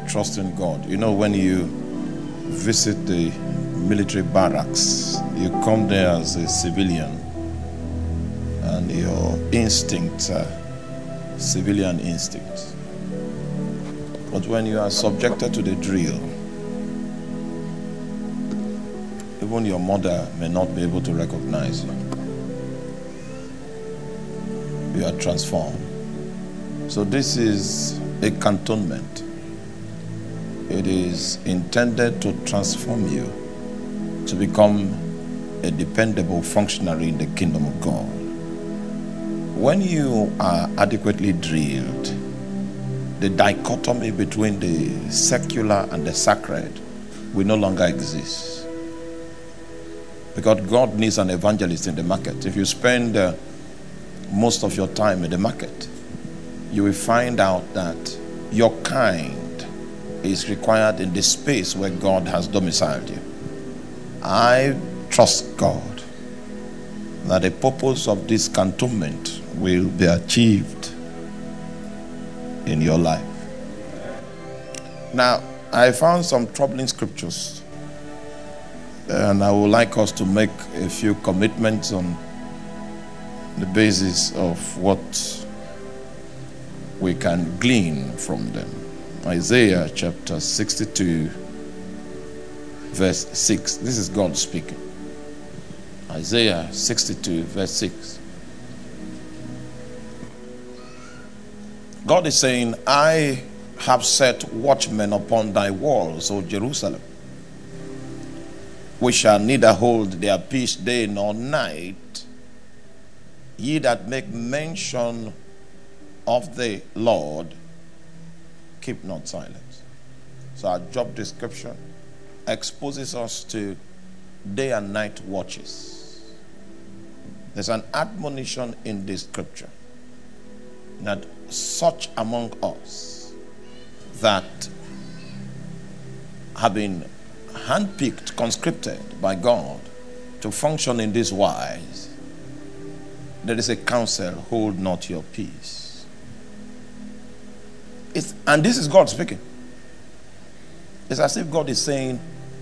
trust in God. You know, when you visit the military barracks, you come there as a civilian, and your instincts are civilian instincts. But when you are subjected to the drill, even your mother may not be able to recognize you. You are transformed. So this is a cantonment. It is intended to transform you to become a dependable functionary in the kingdom of God. When you are adequately drilled, the dichotomy between the secular and the sacred will no longer exist. Because God needs an evangelist in the market. If you spend most of your time in the market, you will find out that your kind is required in the space where God has domiciled you. I trust God that the purpose of this cantonment will be achieved in your life. Now, I found some troubling scriptures, and I would like us to make a few commitments on the basis of what we can glean from them. Isaiah chapter 62, verse 6. This is God speaking. Isaiah 62, verse 6. God is saying, I have set watchmen upon thy walls, O Jerusalem, which shall neither hold their peace day nor night. Ye that make mention of the Lord, keep not silence. So our job description exposes us to day and night watches. There's an admonition in this scripture that such among us that have been handpicked, conscripted by God to function in this wise, there is a counsel, hold not your peace. And this is God speaking. It's as if God is saying,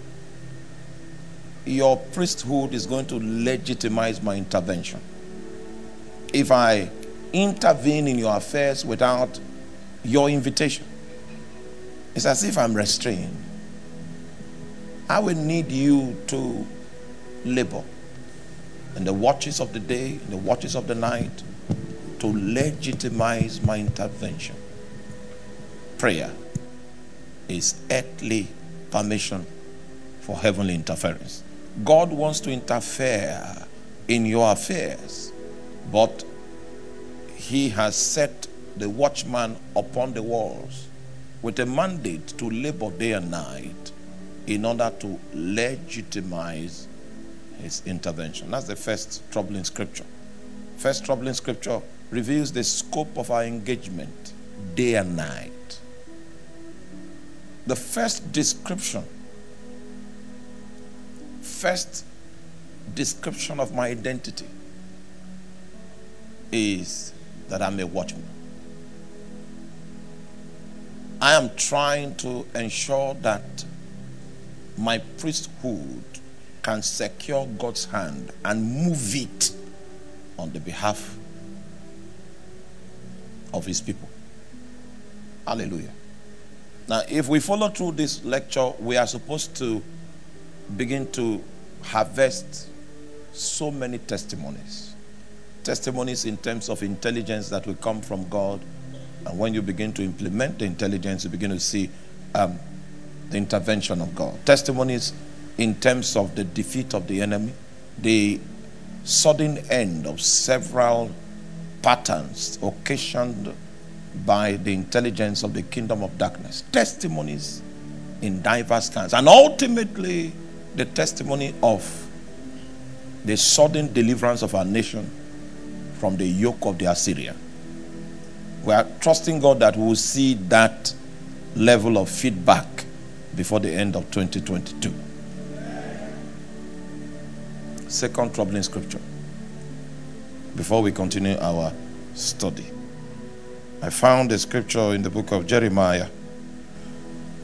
your priesthood is going to legitimize my intervention. If I intervene in your affairs without your invitation, it's as if I'm restrained. I will need you to labor in the watches of the day, in the watches of the night, to legitimize my intervention. Prayer is earthly permission for heavenly interference. God wants to interfere in your affairs, but he has set the watchman upon the walls with a mandate to labor day and night in order to legitimize his intervention. That's the first troubling scripture. First troubling scripture reveals the scope of our engagement day and night. The first description of my identity is that I'm a watchman. I am trying to ensure that my priesthood can secure God's hand and move it on the behalf of his people. Hallelujah. Now, if we follow through this lecture, we are supposed to begin to harvest so many testimonies. Testimonies in terms of intelligence that will come from God. And when you begin to implement the intelligence, you begin to see the intervention of God. Testimonies in terms of the defeat of the enemy, the sudden end of several patterns occasioned by the intelligence of the kingdom of darkness. Testimonies in diverse kinds. And ultimately, the testimony of the sudden deliverance of our nation from the yoke of the Assyrian. We are trusting God that we will see that level of feedback before the end of 2022. Second troubling scripture, before we continue our study. I found a scripture in the book of Jeremiah,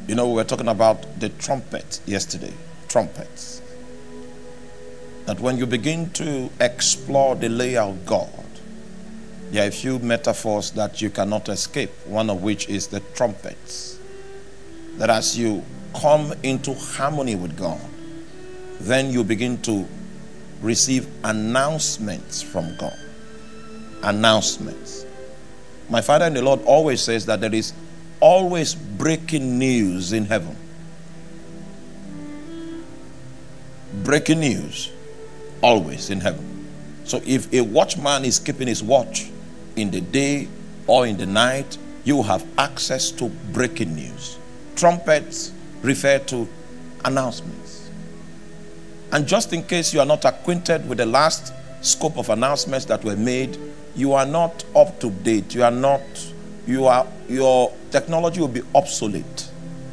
You know, we were talking about the trumpet yesterday. Trumpets. That when you begin to explore the layer of God, there are a few metaphors that you cannot escape, one of which is the trumpets. That as you come into harmony with God, then you begin to receive announcements from God. Announcements. My Father in the Lord always says that there is always breaking news in heaven. Breaking news always in heaven. So if a watchman is keeping his watch in the day or in the night, you will have access to breaking news. Trumpets refer to announcements. And just in case you are not acquainted with the last scope of announcements that were made, you are not up to date. Your technology will be obsolete.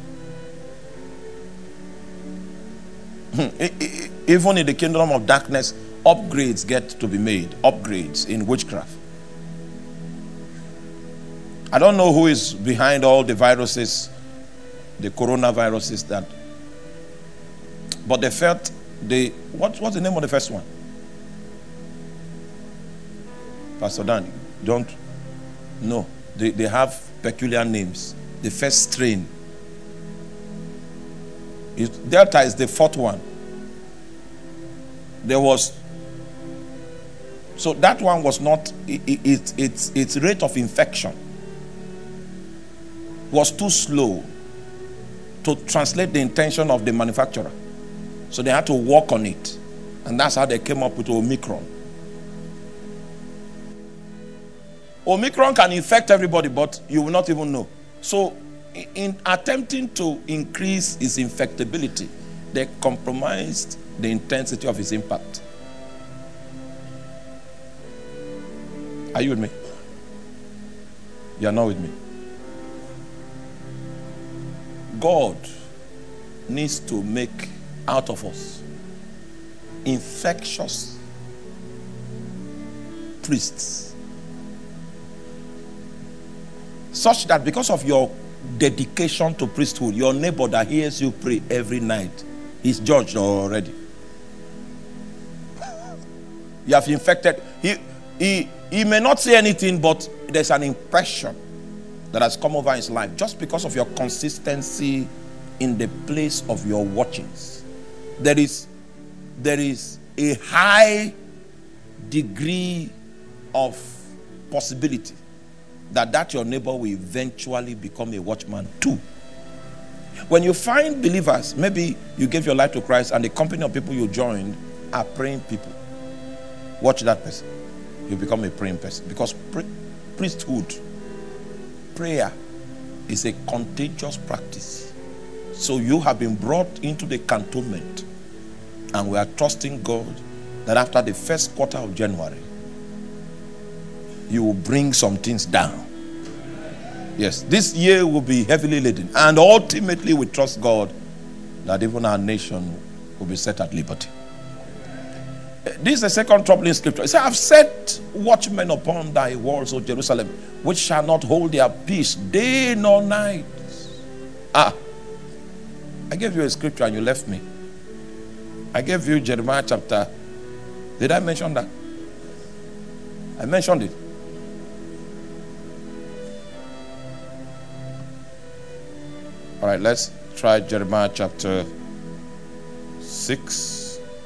Even in the kingdom of darkness, upgrades get to be made. Upgrades in witchcraft. I don't know who is behind all the viruses, the coronaviruses that, but they felt what's the name of the first one? Pastor Dan, don't know. They have peculiar names. The first strain. Delta is the fourth one. So that one was not, its rate of infection was too slow to translate the intention of the manufacturer. So they had to work on it. And that's how they came up with Omicron. Omicron can infect everybody, but you will not even know. So in attempting to increase its infectability, they compromised the intensity of its impact. Are you with me? You are not with me. God needs to make out of us infectious priests, such that because of your dedication to priesthood, your neighbor that hears you pray every night is judged already. You have infected. He may not say anything, but there's an impression that has come over his life just because of your consistency in the place of your watchings. There is a high degree of possibility that your neighbor will eventually become a watchman too. When you find believers, maybe you gave your life to Christ and the company of people you joined are praying people, watch that person. You become a praying person. Because priesthood, prayer, is a contagious practice. So you have been brought into the cantonment, and we are trusting God that after the first quarter of January, you will bring some things down. Yes, this year will be heavily laden, and ultimately we trust God that even our nation will be set at liberty. This is the second troubling scripture. It says, I have set watchmen upon thy walls, O Jerusalem, which shall not hold their peace day nor night. I gave you a scripture and you left me. I gave you Jeremiah chapter. Did I mention that? I mentioned it. All right, let's try Jeremiah chapter 6.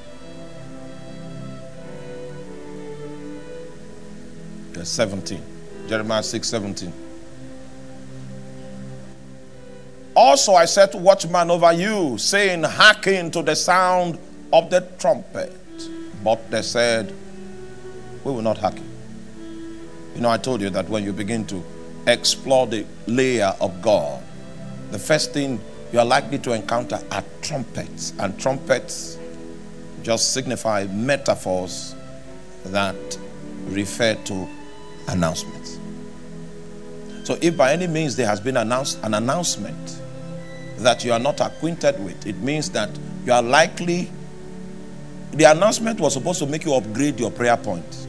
Yes, 17. Jeremiah 6:17. Also I set watchman over you, saying, hearken to the sound of the trumpet. But they said, we will not hearken. You know, I told you that when you begin to explore the layer of God, the first thing you are likely to encounter are trumpets. And trumpets just signify metaphors that refer to announcements. So if by any means there has been an announcement that you are not acquainted with, it means that you are likely, the announcement was supposed to make you upgrade your prayer point.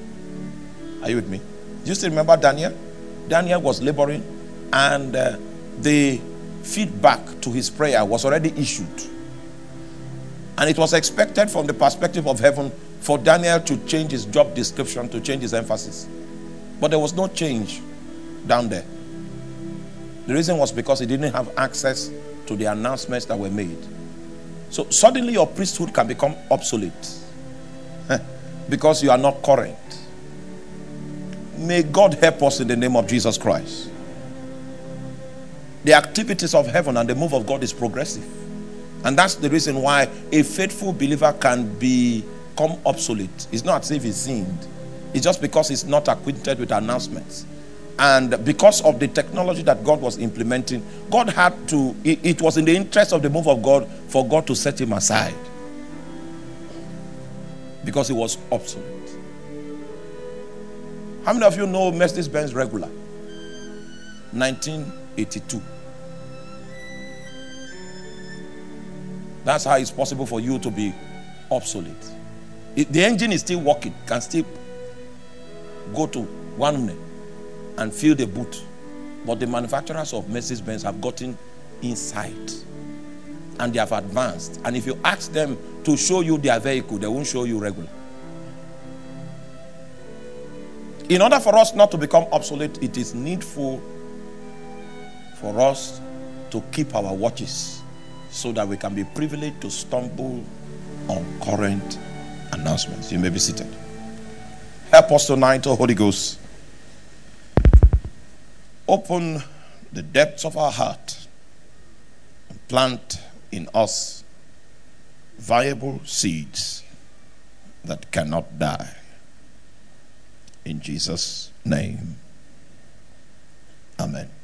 Are you with me? Do you still remember Daniel? Daniel was laboring, and the feedback to his prayer was already issued. And it was expected from the perspective of heaven for Daniel to change his job description, to change his emphasis. But there was no change down there. The reason was because he didn't have access to the announcements that were made. So suddenly your priesthood can become obsolete because you are not current. May God help us in the name of Jesus Christ. The activities of heaven and the move of God is progressive. And that's the reason why a faithful believer can become obsolete. It's not as if he's sinned. It's just because he's not acquainted with announcements. And because of the technology that God was implementing, God had to, it was in the interest of the move of God for God to set him aside. Because he was obsolete. How many of you know Mercedes-Benz Regular? 1982. That's how it's possible for you to be obsolete. The engine is still working, can still go to one and fill the boot. But the manufacturers of Mercedes-Benz have gotten inside and they have advanced. And if you ask them to show you their vehicle, they won't show you regular. In order for us not to become obsolete, it is needful for us to keep our watches so that we can be privileged to stumble on current announcements. You may be seated. Help us tonight, O Holy Ghost. Open the depths of our heart and plant in us viable seeds that cannot die. In Jesus' name. Amen.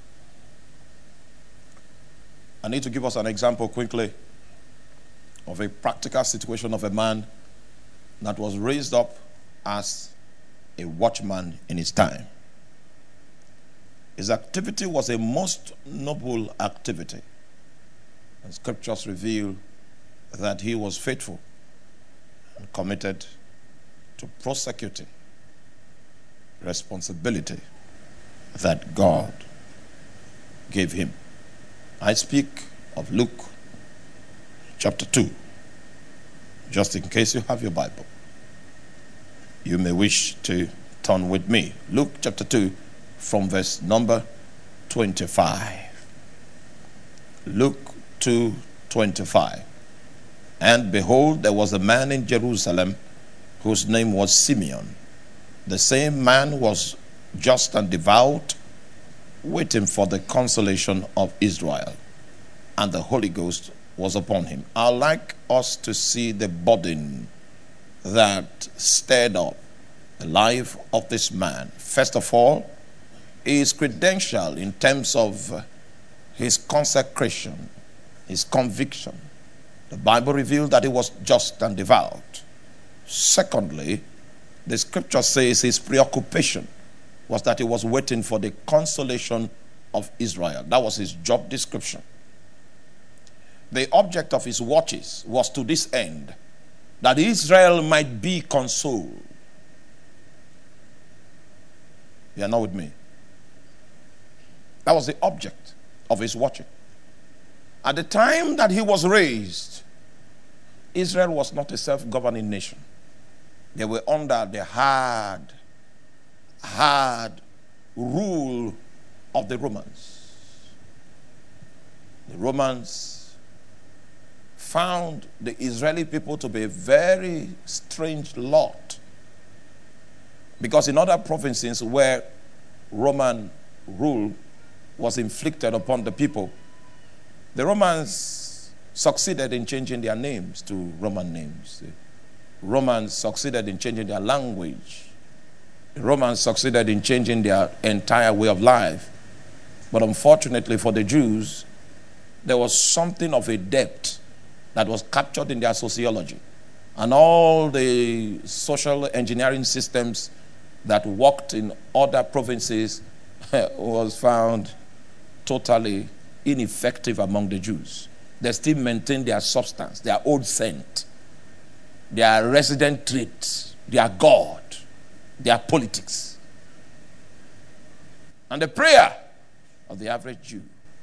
I need to give us an example quickly of a practical situation of a man that was raised up as a watchman in his time. His activity was a most noble activity. And scriptures reveal that he was faithful and committed to prosecuting responsibility that God gave him. I speak of Luke chapter 2. Just in case you have your Bible, you may wish to turn with me. Luke chapter 2 from verse number 25. Luke 2:25. And behold, there was a man in Jerusalem whose name was Simeon. The same man was just and devout, waiting for the consolation of Israel. And the Holy Ghost was upon him. I'd like us to see the burden that stirred up the life of this man. First of all, his credential in terms of his consecration, his conviction. The Bible revealed that he was just and devout. Secondly, the scripture says his preoccupation was that he was waiting for the consolation of Israel. That was his job description. The object of his watches was to this end, that Israel might be consoled. You are not with me? That was the object of his watching. At the time that he was raised, Israel was not a self-governing nation. They were under the hard rule of the Romans. The Romans found the Israeli people to be a very strange lot. Because in other provinces where Roman rule was inflicted upon the people, the Romans succeeded in changing their names to Roman names. The Romans succeeded in changing their language. The Romans succeeded in changing their entire way of life. But unfortunately for the Jews, there was something of a depth that was captured in their sociology. And all the social engineering systems that worked in other provinces was found totally ineffective among the Jews. They still maintained their substance, their old scent, their resident traits, their God, their politics. And the prayer of the average Jew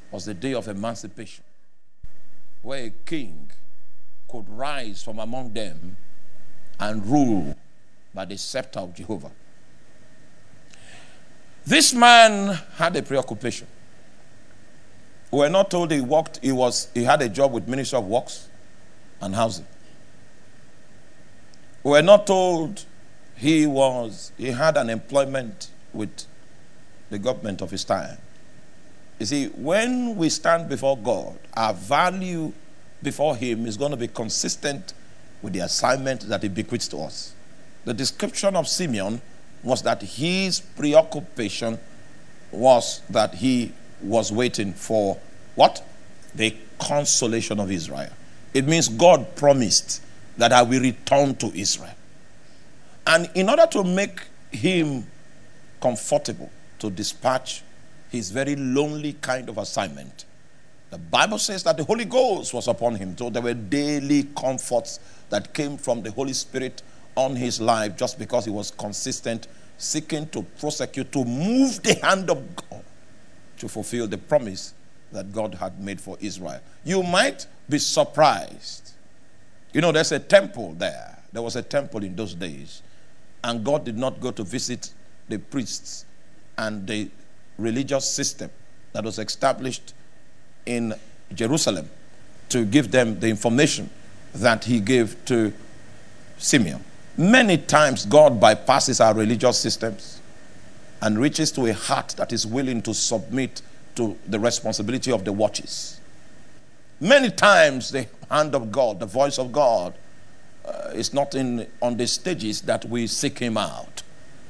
was the day of emancipation, where a king could rise from among them and rule by the scepter of Jehovah. This man had a preoccupation. We were not told he had a job with Ministry of Works and Housing. We were not told he had an employment with the government of his time. You see, when we stand before God, our value before him is going to be consistent with the assignment that he bequeaths to us. The description of Simeon was that his preoccupation was that he was waiting for what? The consolation of Israel. It means God promised that I will return to Israel. And in order to make him comfortable to dispatch his very lonely kind of assignment, the Bible says that the Holy Ghost was upon him. So there were daily comforts that came from the Holy Spirit on his life just because he was consistent, seeking to prosecute, to move the hand of God to fulfill the promise that God had made for Israel. You might be surprised. You know, there's a temple there. There was a temple in those days. And God did not go to visit the priests and the religious system that was established in Jerusalem to give them the information that he gave to Simeon. Many times God bypasses our religious systems and reaches to a heart that is willing to submit to the responsibility of the watches. Many times the hand of God, the voice of God, is not on the stages that we seek him out.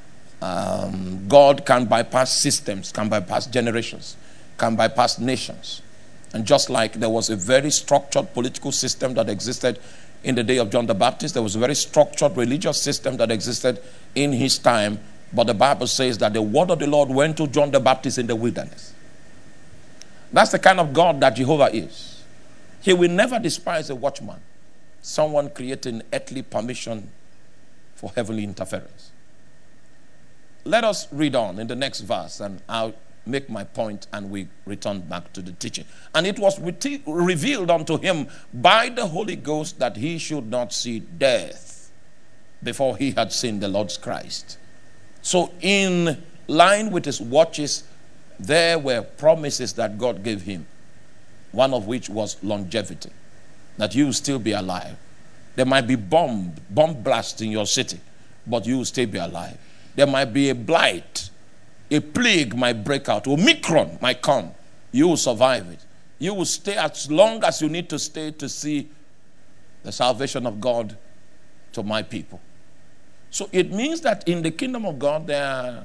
God can bypass systems, can bypass generations, can bypass nations. And just like there was a very structured political system that existed in the day of John the Baptist, there was a very structured religious system that existed in his time. But the Bible says that the word of the Lord went to John the Baptist in the wilderness. That's the kind of God that Jehovah is. He will never despise a watchman, someone creating earthly permission for heavenly interference. Let us read on in the next verse, and I'll make my point and we return back to the teaching. And it was revealed unto him by the Holy Ghost that he should not see death before he had seen the Lord's Christ. So in line with his watches, there were promises that God gave him, one of which was longevity, that you will still be alive. There might be bomb blast in your city, but you will still be alive. There might be a blight, a plague might break out, Omicron might come. You will survive it. You will stay as long as you need to stay to see the salvation of God to my people. So it means that in the kingdom of God there are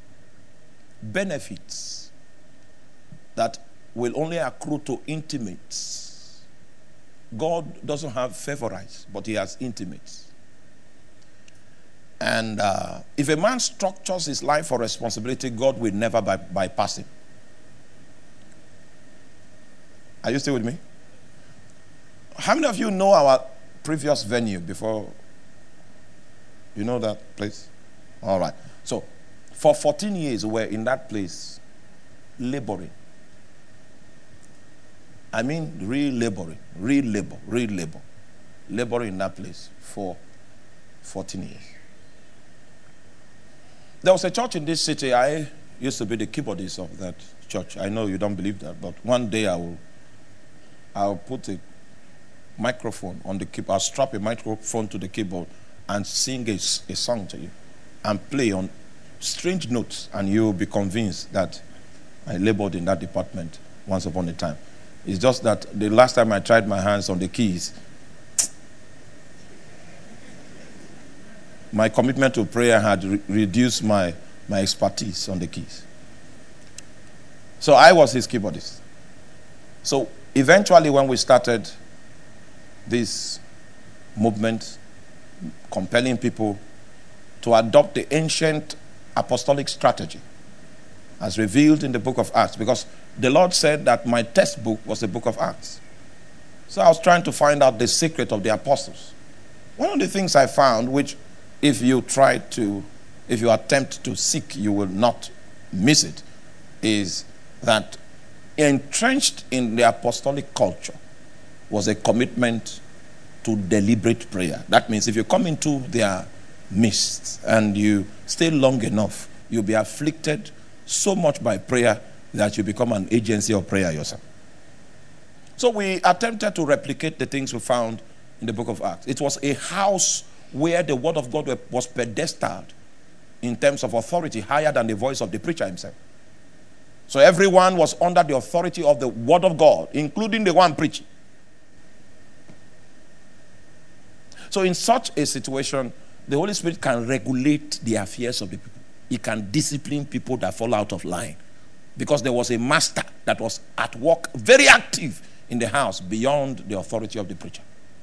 benefits that will only accrue to intimates. God doesn't have favorites, but he has intimates. And if a man structures his life for responsibility, God will never bypass him. Are you still with me? How many of you know our previous venue before? You know that place? All right. So, for 14 years, we were in that place laboring. I mean, real laboring. Real labor. Laboring in that place for 14 years. There was a church in this city. I used to be the keyboardist of that church. I know you don't believe that, but one day I'll put a microphone on the keyboard. I'll strap a microphone to the keyboard and sing a song to you and play on strange notes, and you'll be convinced that I labored in that department once upon a time. It's just that the last time I tried my hands on the keys, my commitment to prayer had reduced my expertise on the keys. So I was his keyboardist. So eventually when we started this movement, compelling people to adopt the ancient apostolic strategy as revealed in the book of Acts, because the Lord said that my textbook was the book of Acts. So I was trying to find out the secret of the apostles. One of the things I found, which if you attempt to seek, you will not miss it, is that Entrenched in the apostolic culture was a commitment to deliberate prayer. That means if you come into their midst and you stay long enough, you'll be afflicted so much by prayer that you become an agency of prayer yourself. So we attempted to replicate the things we found in the book of Acts. It was a house where the word of God was pedestaled in terms of authority, higher than the voice of the preacher himself. So everyone was under the authority of the word of God, including the one preaching. So in such a situation, the Holy Spirit can regulate the affairs of the people. He can discipline people that fall out of line. Because there was a master that was at work, very active in the house, beyond the authority of the preacher.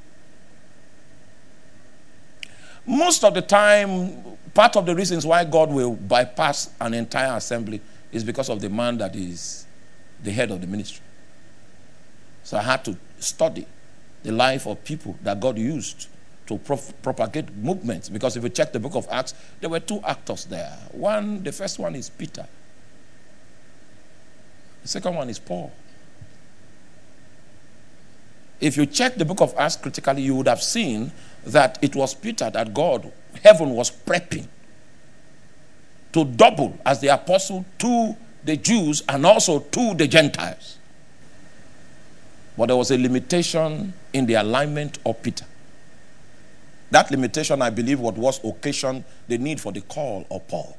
Most of the time, part of the reasons why God will bypass an entire assembly is because of the man that is the head of the ministry. So I had to study the life of people that God used to propagate movements. Because if you check the book of Acts, there were two actors there. The first one is Peter. The second one is Paul. If you check the book of Acts critically, you would have seen that it was Peter that heaven was prepping to double as the apostle to the Jews and also to the Gentiles. But there was a limitation in the alignment of Peter. That limitation, I believe, was occasioned the need for the call of Paul.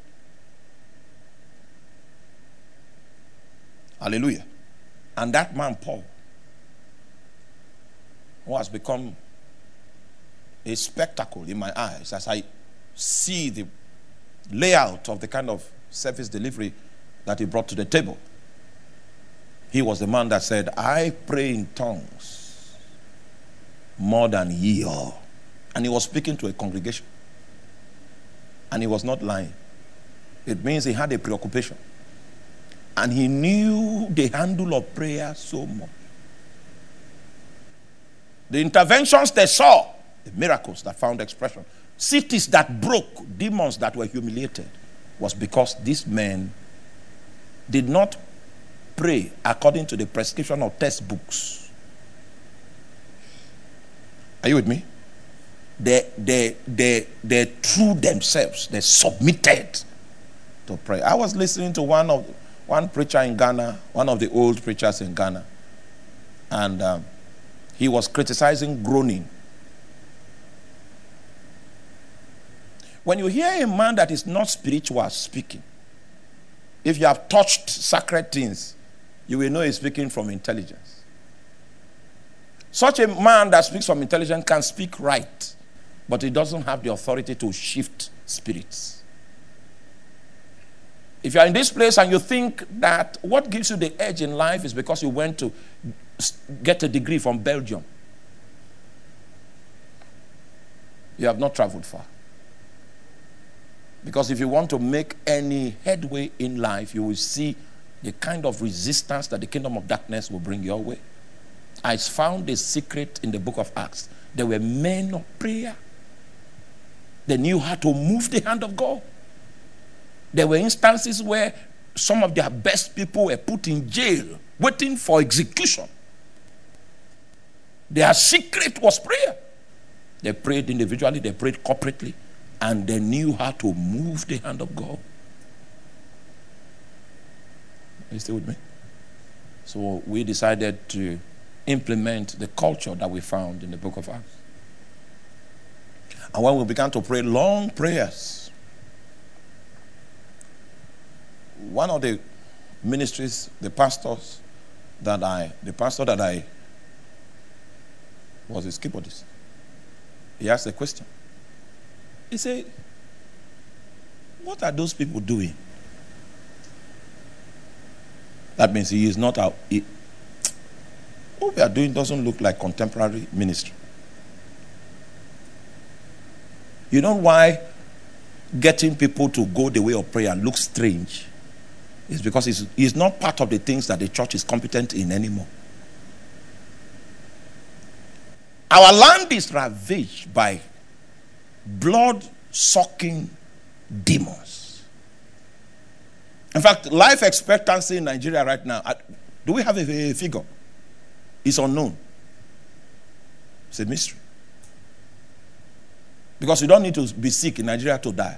Hallelujah. And that man, Paul, who has become a spectacle in my eyes as I see the layout of the kind of service delivery that he brought to the table. He was the man that said, I pray in tongues more than ye all. And he was speaking to a congregation. And he was not lying. It means he had a preoccupation. And he knew the handle of prayer so much. The interventions they saw, the miracles that found expression, cities that broke, demons that were humiliated, was because these men did not pray according to the prescription of textbooks. Are you with me? They threw themselves, they submitted to prayer. I was listening to one preacher in Ghana, one of the old preachers in Ghana, and he was criticizing groaning. When you hear a man that is not spiritual speaking, if you have touched sacred things, you will know he's speaking from intelligence. Such a man that speaks from intelligence can speak right, but he doesn't have the authority to shift spirits. If you are in this place and you think that what gives you the edge in life is because you went to get a degree from Belgium, you have not traveled far. Because if you want to make any headway in life, you will see the kind of resistance that the kingdom of darkness will bring your way. I found a secret in the book of Acts. There were men of prayer. They knew how to move the hand of God. There were instances where some of their best people were put in jail, waiting for execution. Their secret was prayer. They prayed individually, they prayed corporately, and they knew how to move the hand of God. Are you still with me? So we decided to implement the culture that we found in the book of Acts. And when we began to pray long prayers, one of the ministries, the pastor that I was his keyboardist, he asked a question. He said, what are those people doing? That means he is not out. What we are doing doesn't look like contemporary ministry. You know why getting people to go the way of prayer looks strange? It's because it's not part of the things that the church is competent in anymore. Our land is ravaged by blood-sucking demons. In fact, life expectancy in Nigeria right now, Do we have a figure? It's unknown. It's a mystery. Because you don't need to be sick in Nigeria to die.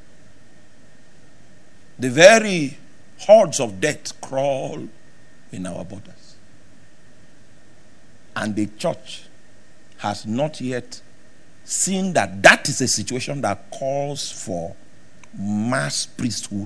The very hordes of death crawl in our borders. And the church has not yet seen that that is a situation that calls for mass priesthood.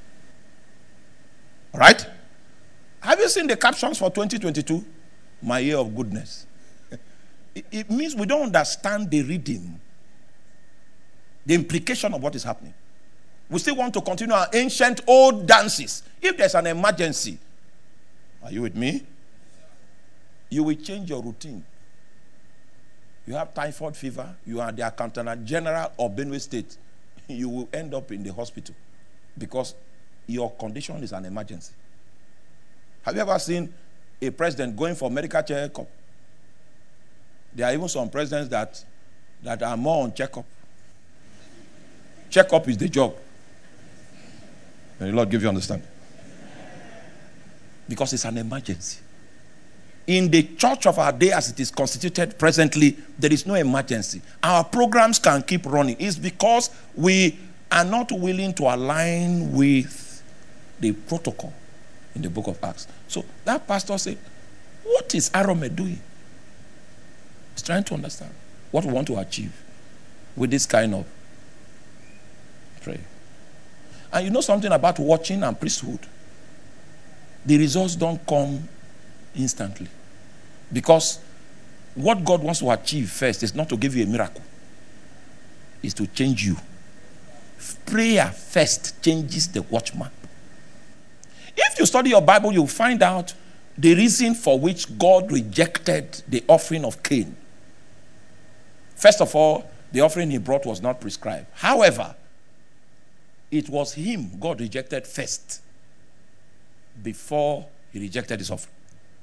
Right? Have you seen the captions for 2022? My year of goodness. It means we don't understand the reading, the implication of what is happening. We still want to continue our ancient old dances. If there's an emergency, are you with me? You will change your routine. You have typhoid fever, you are the accountant general of Benue State, you will end up in the hospital because your condition is an emergency. Have you ever seen a president going for medical checkup? There are even some presidents that are more on checkup. Checkup is the job. May the Lord give you understanding. Because it's an emergency. In the church of our day as it is constituted presently, there is no emergency. Our programs can keep running. It's because we are not willing to align with the protocol in the book of Acts. So that pastor said, what is Arome doing? He's trying to understand what we want to achieve with this kind of prayer. And you know something about watching and priesthood? The results don't come instantly. Because what God wants to achieve first is not to give you a miracle. It's to change you. Prayer first changes the watchman. If you study your Bible, you'll find out the reason for which God rejected the offering of Cain. First of all, the offering he brought was not prescribed. However, it was him God rejected first before he rejected his offering.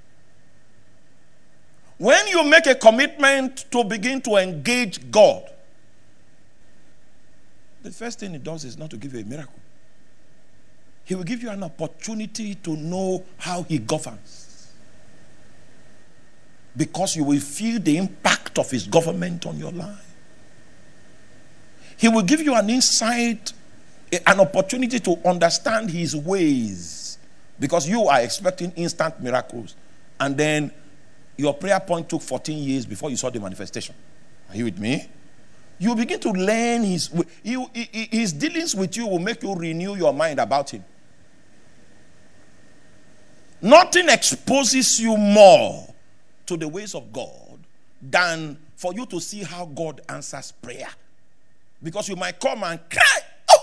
When you make a commitment to begin to engage God, the first thing he does is not to give you a miracle. He will give you an opportunity to know how he governs. Because you will feel the impact of his government on your life. He will give you an insight, an opportunity to understand his ways. Because you are expecting instant miracles. And then your prayer point took 14 years before you saw the manifestation. Are you with me? You begin to learn his way. His dealings with you will make you renew your mind about him. Nothing exposes you more to the ways of God than for you to see how God answers prayer. Because you might come and cry,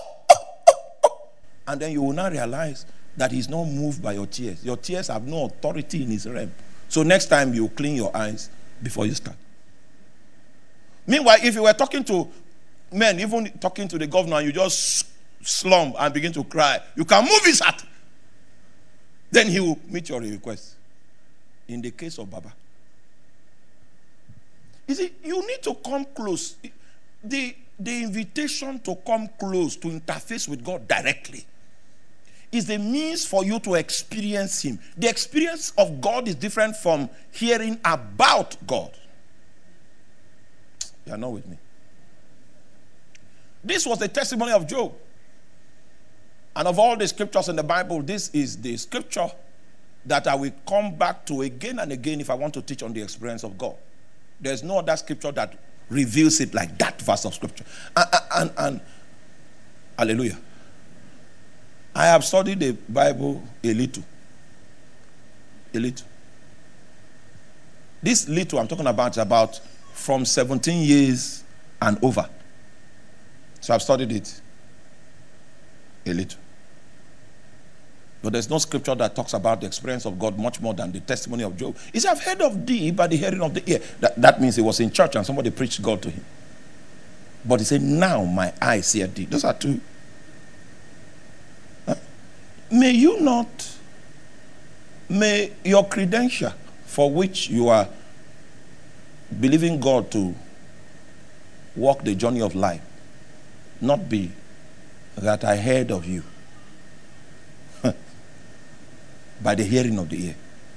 and then you will not realize that he's not moved by your tears. Your tears have no authority in his realm. So next time you clean your eyes before you start. Meanwhile, if you were talking to men, even talking to the governor, and you just slump and begin to cry, you can move his heart. Then he will meet your request. In the case of Baba. You see, you need to come close. The invitation to come close, to interface with God directly, is the means for you to experience him. The experience of God is different from hearing about God. You are not with me. This was the testimony of Job. And of all the scriptures in the Bible, this is the scripture that I will come back to again and again if I want to teach on the experience of God. There's no other scripture that reveals it like that verse of scripture. And hallelujah. I have studied the Bible a little. A little. This little I'm talking about is about from 17 years and over. So I've studied it a little. But there's no scripture that talks about the experience of God much more than the testimony of Job. He said, I've heard of thee by the hearing of the ear. That means he was in church and somebody preached God to him. But he said, now my eyes see thee. Those are two. May you not, may your credential for which you are believing God to walk the journey of life not be that I heard of you by the hearing of the ear.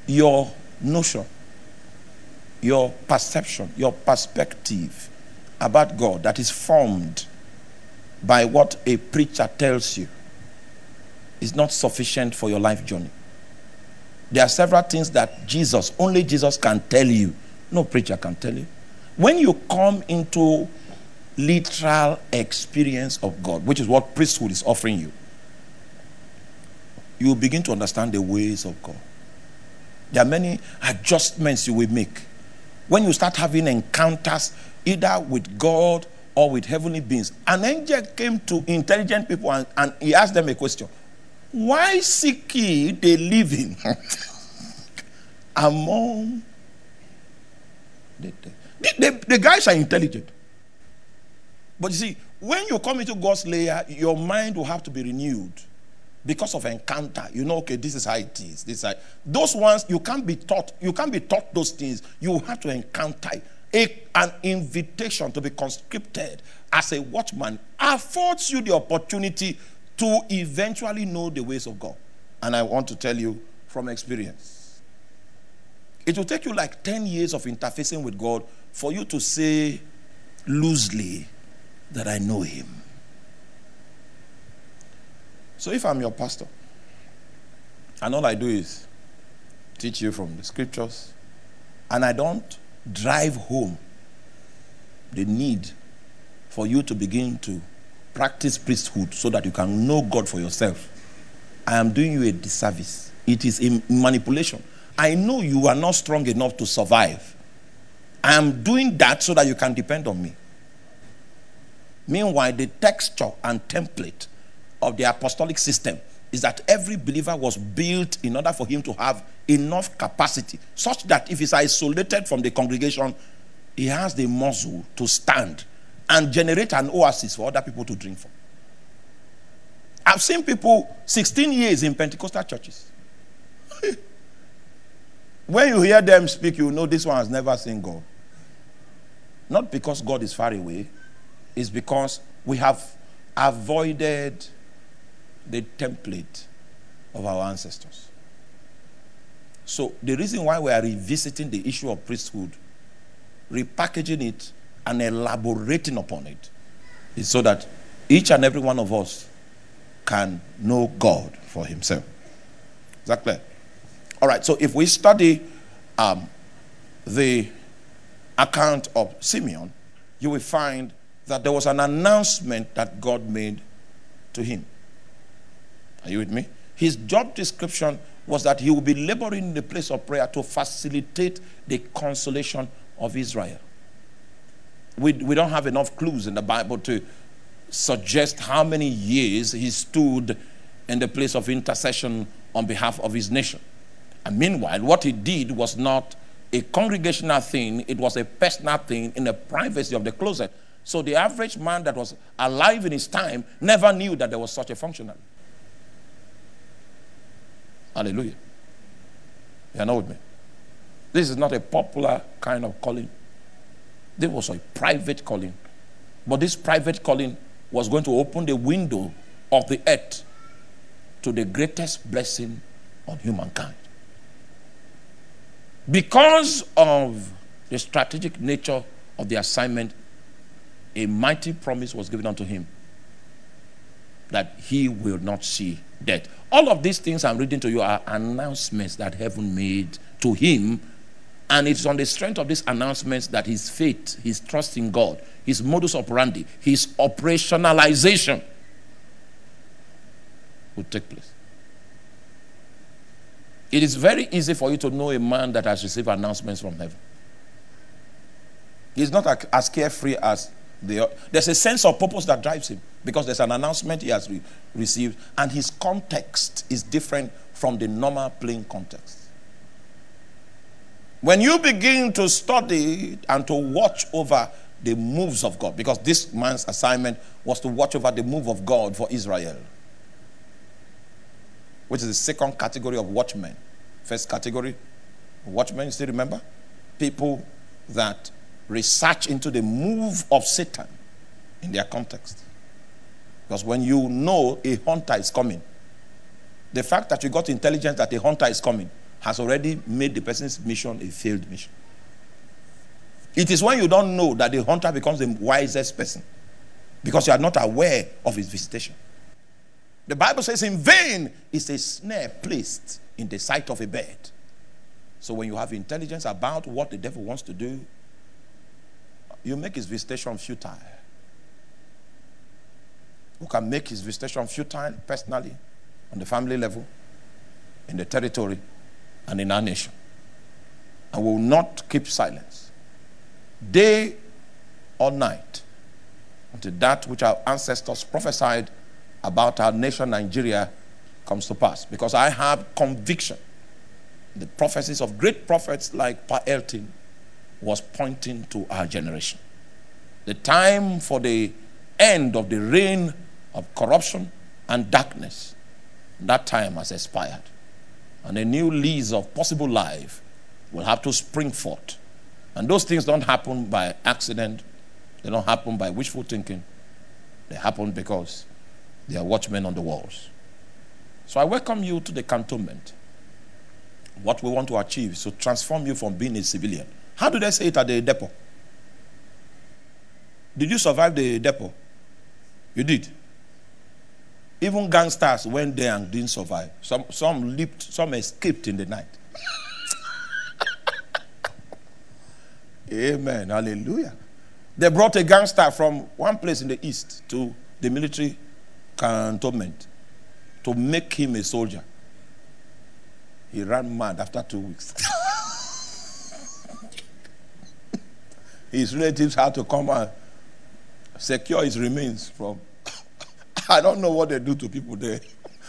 your notion, your perception, your perspective about God that is formed by what a preacher tells you is not sufficient for your life journey. There are several things that only Jesus can tell you. No preacher can tell you. When you come into literal experience of God, which is what priesthood is offering you, you will begin to understand the ways of God. There are many adjustments you will make. When you start having encounters either with God or with heavenly beings, an angel came to intelligent people and he asked them a question. Why seek ye the living among the dead? The guys are intelligent. But you see, when you come into God's layer, your mind will have to be renewed because of encounter. You know, okay, this is how it is. Those ones, you can't be taught. You can't be taught those things. You have to encounter. An invitation to be conscripted as a watchman affords you the opportunity to eventually know the ways of God. And I want to tell you from experience, it will take you like 10 years of interfacing with God for you to say loosely that I know him. So if I'm your pastor, and all I do is teach you from the scriptures, and I don't drive home the need for you to begin to practice priesthood so that you can know God for yourself, I am doing you a disservice. It is a manipulation. I know you are not strong enough to survive. I am doing that so that you can depend on me. Meanwhile, the texture and template of the apostolic system is that every believer was built in order for him to have enough capacity such that if he's isolated from the congregation, he has the muscle to stand and generate an oasis for other people to drink from. I've seen people 16 years in Pentecostal churches. When you hear them speak, you know this one has never seen God. Not because God is far away, it's because we have avoided the template of our ancestors. So the reason why we are revisiting the issue of priesthood, repackaging it and elaborating upon it, is so that each and every one of us can know God for himself. Is that clear? All right, so if we study the account of Simeon, you will find that there was an announcement that God made to him. Are you with me? His job description was that he would be laboring in the place of prayer to facilitate the consolation of Israel. We don't have enough clues in the Bible to suggest how many years he stood in the place of intercession on behalf of his nation. And meanwhile, what he did was not a congregational thing, it was a personal thing in the privacy of the closet. So the average man that was alive in his time never knew that there was such a functionary. Hallelujah. You are not with me? This is not a popular kind of calling. This was a private calling. But this private calling was going to open the window of the earth to the greatest blessing on humankind. Because of the strategic nature of the assignment, a mighty promise was given unto him that he will not see death. All of these things I'm reading to you are announcements that heaven made to him, and it's on the strength of these announcements that his faith, his trust in God, his modus operandi, his operationalization would take place. It is very easy for you to know a man that has received announcements from heaven. He's not as carefree as there's a sense of purpose that drives him because there's an announcement he has received, and his context is different from the normal plain context. When you begin to study and to watch over the moves of God, because this man's assignment was to watch over the move of God for Israel, which is the second category of watchmen. First category, watchmen, you still remember? People that research into the move of Satan in their context. Because when you know a hunter is coming, the fact that you got intelligence that a hunter is coming has already made the person's mission a failed mission. It is when you don't know that the hunter becomes the wisest person, because you are not aware of his visitation. The Bible says in vain is a snare placed in the sight of a bird. So when you have intelligence about what the devil wants to do, you make his visitation futile. You can make his visitation futile personally, on the family level, in the territory, and in our nation. And will not keep silence, day or night, until that which our ancestors prophesied about our nation, Nigeria, comes to pass. Because I have conviction the prophecies of great prophets like Pa Elton was pointing to our generation. The time for the end of the reign of corruption and darkness, that time has expired. And a new lease of possible life will have to spring forth. And those things don't happen by accident. They don't happen by wishful thinking. They happen because they are watchmen on the walls. So I welcome you to the cantonment. What we want to achieve is to transform you from being a civilian. How do they say it at the depot? Did you survive the depot? You did. Even gangsters went there and didn't survive. Some leaped, some escaped in the night. Amen. Hallelujah. They brought a gangster from one place in the east to the military cantonment to make him a soldier. He ran mad after 2 weeks. His relatives had to come and secure his remains from... I don't know what they do to people there.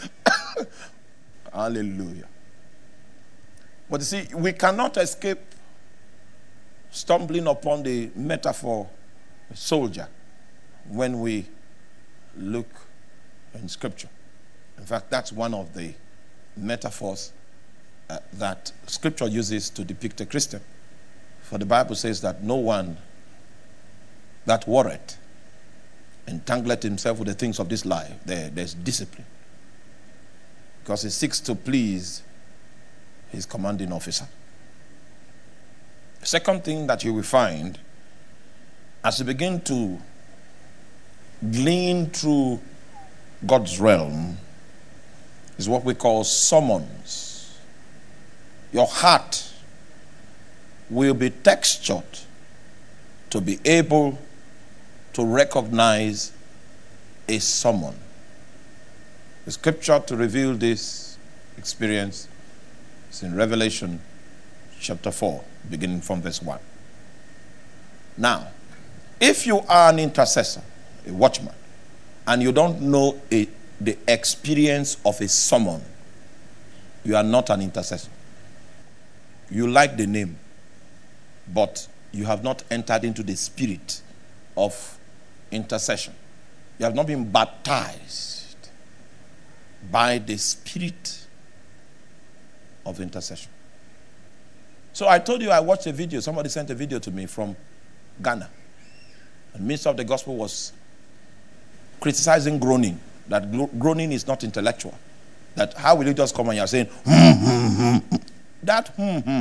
Hallelujah. But you see, we cannot escape stumbling upon the metaphor soldier when we look in Scripture. In fact, that's one of the metaphors that Scripture uses to depict a Christian. For the Bible says that no one that warreth entangleth himself with the things of this life. There's discipline. Because he seeks to please his commanding officer. The second thing that you will find as you begin to glean through God's realm is what we call summons. Your heart will be textured to be able to recognize a summon. The scripture to reveal this experience is in Revelation chapter 4, beginning from verse 1. Now, if you are an intercessor, a watchman, and you don't know the experience of a summon, you are not an intercessor. You like the name, but you have not entered into the spirit of intercession. You have not been baptized by the spirit of intercession. So I told you I watched a video. Somebody sent a video to me from Ghana. The minister of the gospel was criticizing groaning, that groaning is not intellectual. That how will you just come and you're saying, that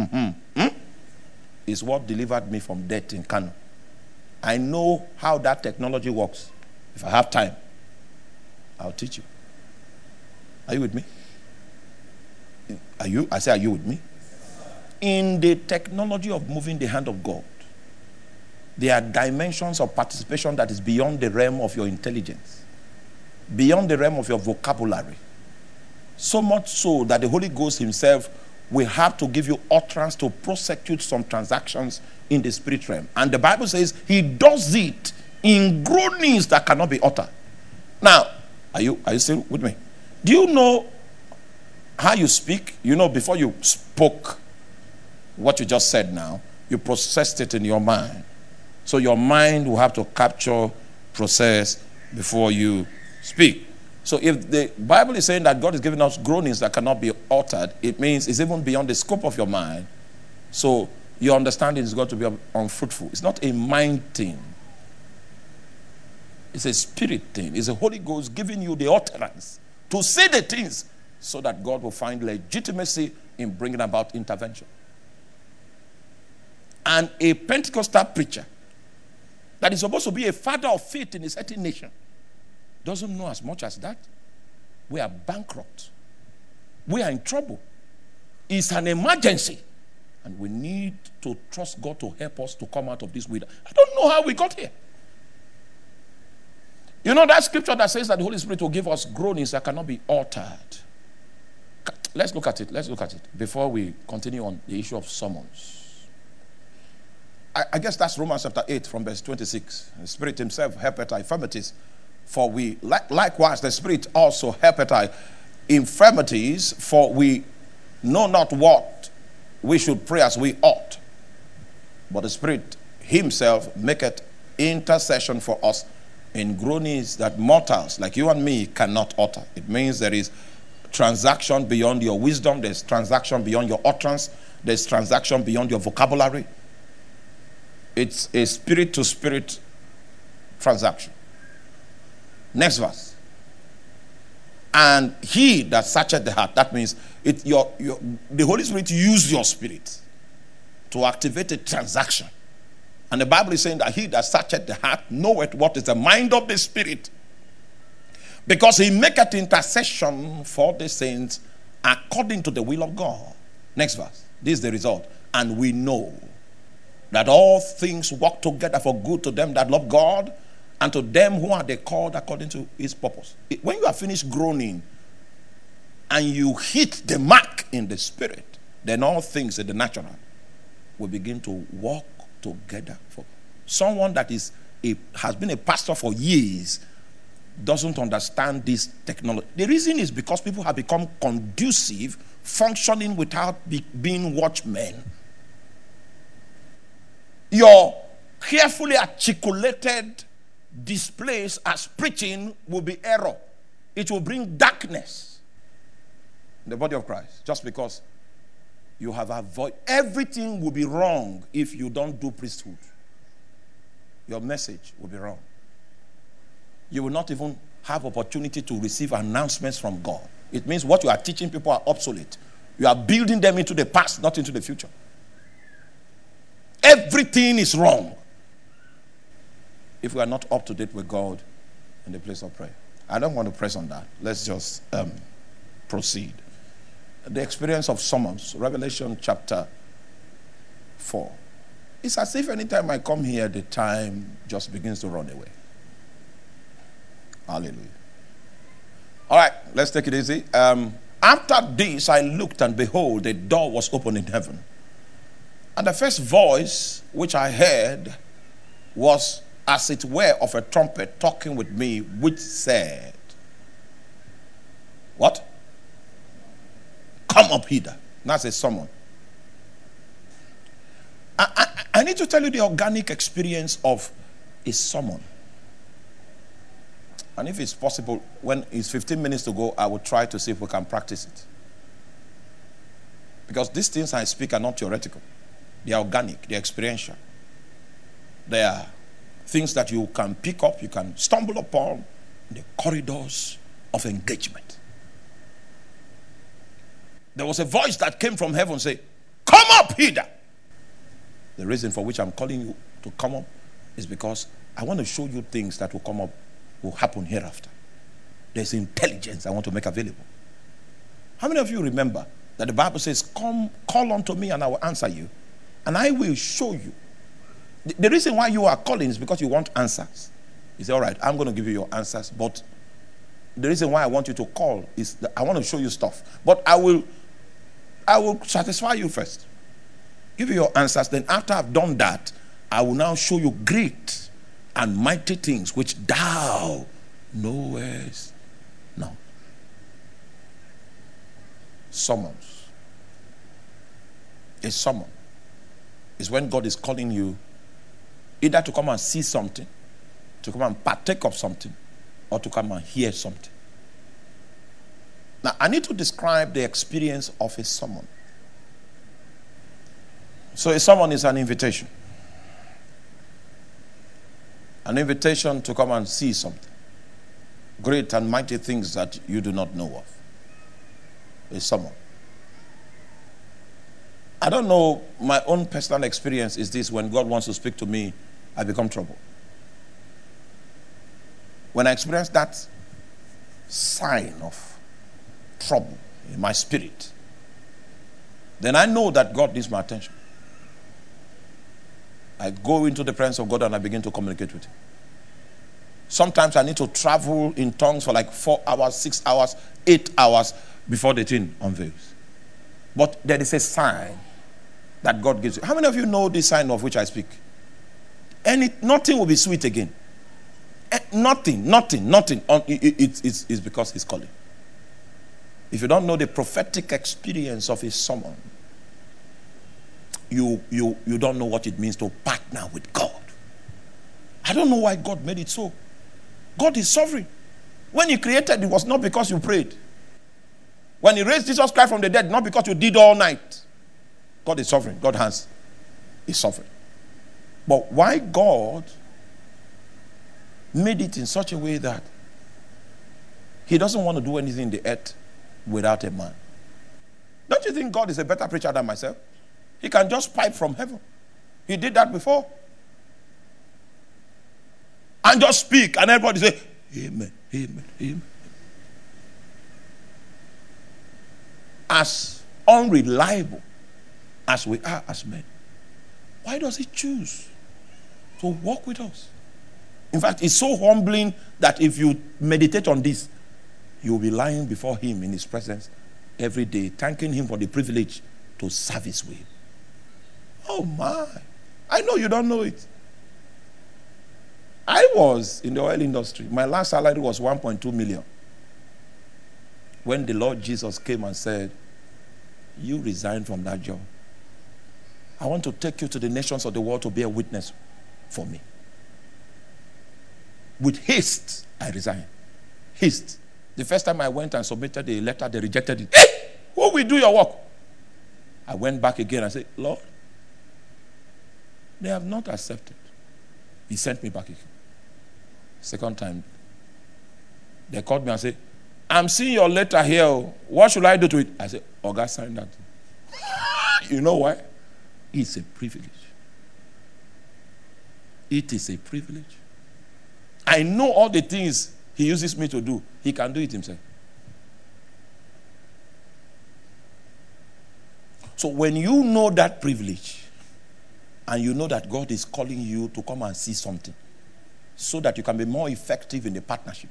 is what delivered me from death in Kano. I know how that technology works. If I have time, I'll teach you. Are you with me? Are you? I say, are you with me? In the technology of moving the hand of God, there are dimensions of participation that is beyond the realm of your intelligence, beyond the realm of your vocabulary. So much so that the Holy Ghost himself will have to give you utterance to prosecute some transactions in the spirit realm. And the Bible says he does it in groanings that cannot be uttered. Now, are you still with me? Do you know how you speak? You know, before you spoke what you just said now, you processed it in your mind. So your mind will have to capture, process before you speak. So if the Bible is saying that God is giving us groanings that cannot be uttered, it means it's even beyond the scope of your mind. So your understanding is going to be unfruitful. It's not a mind thing. It's a spirit thing. It's the Holy Ghost giving you the utterance to say the things so that God will find legitimacy in bringing about intervention. And a Pentecostal preacher that is supposed to be a father of faith in a certain nation doesn't know as much as that. We are bankrupt. We are in trouble. It's an emergency. And we need to trust God to help us to come out of this wilderness. I don't know how we got here. You know that scripture that says that the Holy Spirit will give us groanings that cannot be altered. Let's look at it. Let's look at it before we continue on the issue of summons. I guess that's Romans chapter 8 from verse 26. The Spirit himself helpeth our infirmities. For we, likewise, the Spirit also helpeth our infirmities, for we know not what we should pray as we ought. But the Spirit himself maketh intercession for us in groanings that mortals like you and me cannot utter. It means there is transaction beyond your wisdom. There's transaction beyond your utterance. There's transaction beyond your vocabulary. It's a spirit-to-spirit transaction. Next verse. And he that searcheth the heart, that means the Holy Spirit used your spirit to activate a transaction. And the Bible is saying that he that searcheth the heart knoweth what is the mind of the Spirit, because he maketh intercession for the saints according to the will of God. Next verse. This is the result. And we know that all things work together for good to them that love God, and to them who are the called according to his purpose. When you are finished groaning and you hit the mark in the Spirit, then all things in the natural will begin to work together. For someone that has been a pastor for years doesn't understand this technology. The reason is because people have become conducive, functioning without being watchmen. Your carefully articulated displays as preaching will be error. It will bring darkness in the body of Christ, just because you have avoided. Everything will be wrong if you don't do priesthood. Your message will be wrong. You will not even have opportunity to receive announcements from God. It means what you are teaching people are obsolete. You are building them into the past, not into the future. Everything is wrong if we are not up to date with God in the place of prayer. I don't want to press on that. Let's just proceed. The experience of summons, Revelation chapter 4. It's as if anytime I come here, the time just begins to run away. Hallelujah. All right, let's take it easy. After this, I looked, and behold, a door was opened in heaven. And the first voice which I heard was as it were of a trumpet talking with me, which said, what? Come up hither. That's a summon. I need to tell you the organic experience of a summon. And if it's possible, when it's 15 minutes to go, I will try to see if we can practice it. Because these things I speak are not theoretical. They are organic, they are experiential. They are things that you can pick up, you can stumble upon in the corridors of engagement. There was a voice that came from heaven say, come up hither. The reason for which I'm calling you to come up is because I want to show you things that will come up, will happen hereafter. There's intelligence I want to make available. How many of you remember that the Bible says, come, call unto me and I will answer you, and I will show you. The reason why you are calling is because you want answers. You say, all right, I'm going to give you your answers, but the reason why I want you to call is that I want to show you stuff. But I will satisfy you first. Give you your answers. Then after I've done that, I will now show you great and mighty things which thou knowest not. Summons. A summon is when God is calling you either to come and see something, to come and partake of something, or to come and hear something. Now, I need to describe the experience of a summon. So a summon is an invitation. An invitation to come and see something. Great and mighty things that you do not know of. A summon. I don't know, my own personal experience is this: when God wants to speak to me, I become trouble. When I experience that sign of trouble in my spirit, then I know that God needs my attention. I go into the presence of God and I begin to communicate with him. Sometimes I need to travel in tongues for like 4 hours, 6 hours, 8 hours before the thing unveils. But there is a sign that God gives you. How many of you know this sign of which I speak? Nothing will be sweet again. Nothing. It's because he's calling. If you don't know the prophetic experience of his summon, you don't know what it means to partner with God. I don't know why God made it so. God is sovereign. When he created, it was not because you prayed. When he raised Jesus Christ from the dead, not because you did all night. God is sovereign. God is sovereign. But why God made it in such a way that he doesn't want to do anything in the earth without a man? Don't you think God is a better preacher than myself? He can just pipe from heaven. He did that before. And just speak, and everybody say, amen, amen, amen. As unreliable as we are as men, why does he choose to walk with us? In fact, it's so humbling that if you meditate on this, you'll be lying before him in his presence every day, thanking him for the privilege to serve his way. Oh my, I know you don't know it. I was in the oil industry. My last salary was 1.2 million. When the Lord Jesus came and said, you resign from that job. I want to take you to the nations of the world to be a witness for me. With haste, I resigned. Haste. The first time I went and submitted the letter, they rejected it. Hey, who will do your work? I went back again and said, Lord, they have not accepted. He sent me back again. Second time, they called me and said, I'm seeing your letter here. What should I do to it? I said, Oga, sign that. You know why? It's a privilege. It is a privilege. I know all the things he uses me to do. He can do it himself. So when you know that privilege, and you know that God is calling you to come and see something, so that you can be more effective in the partnership.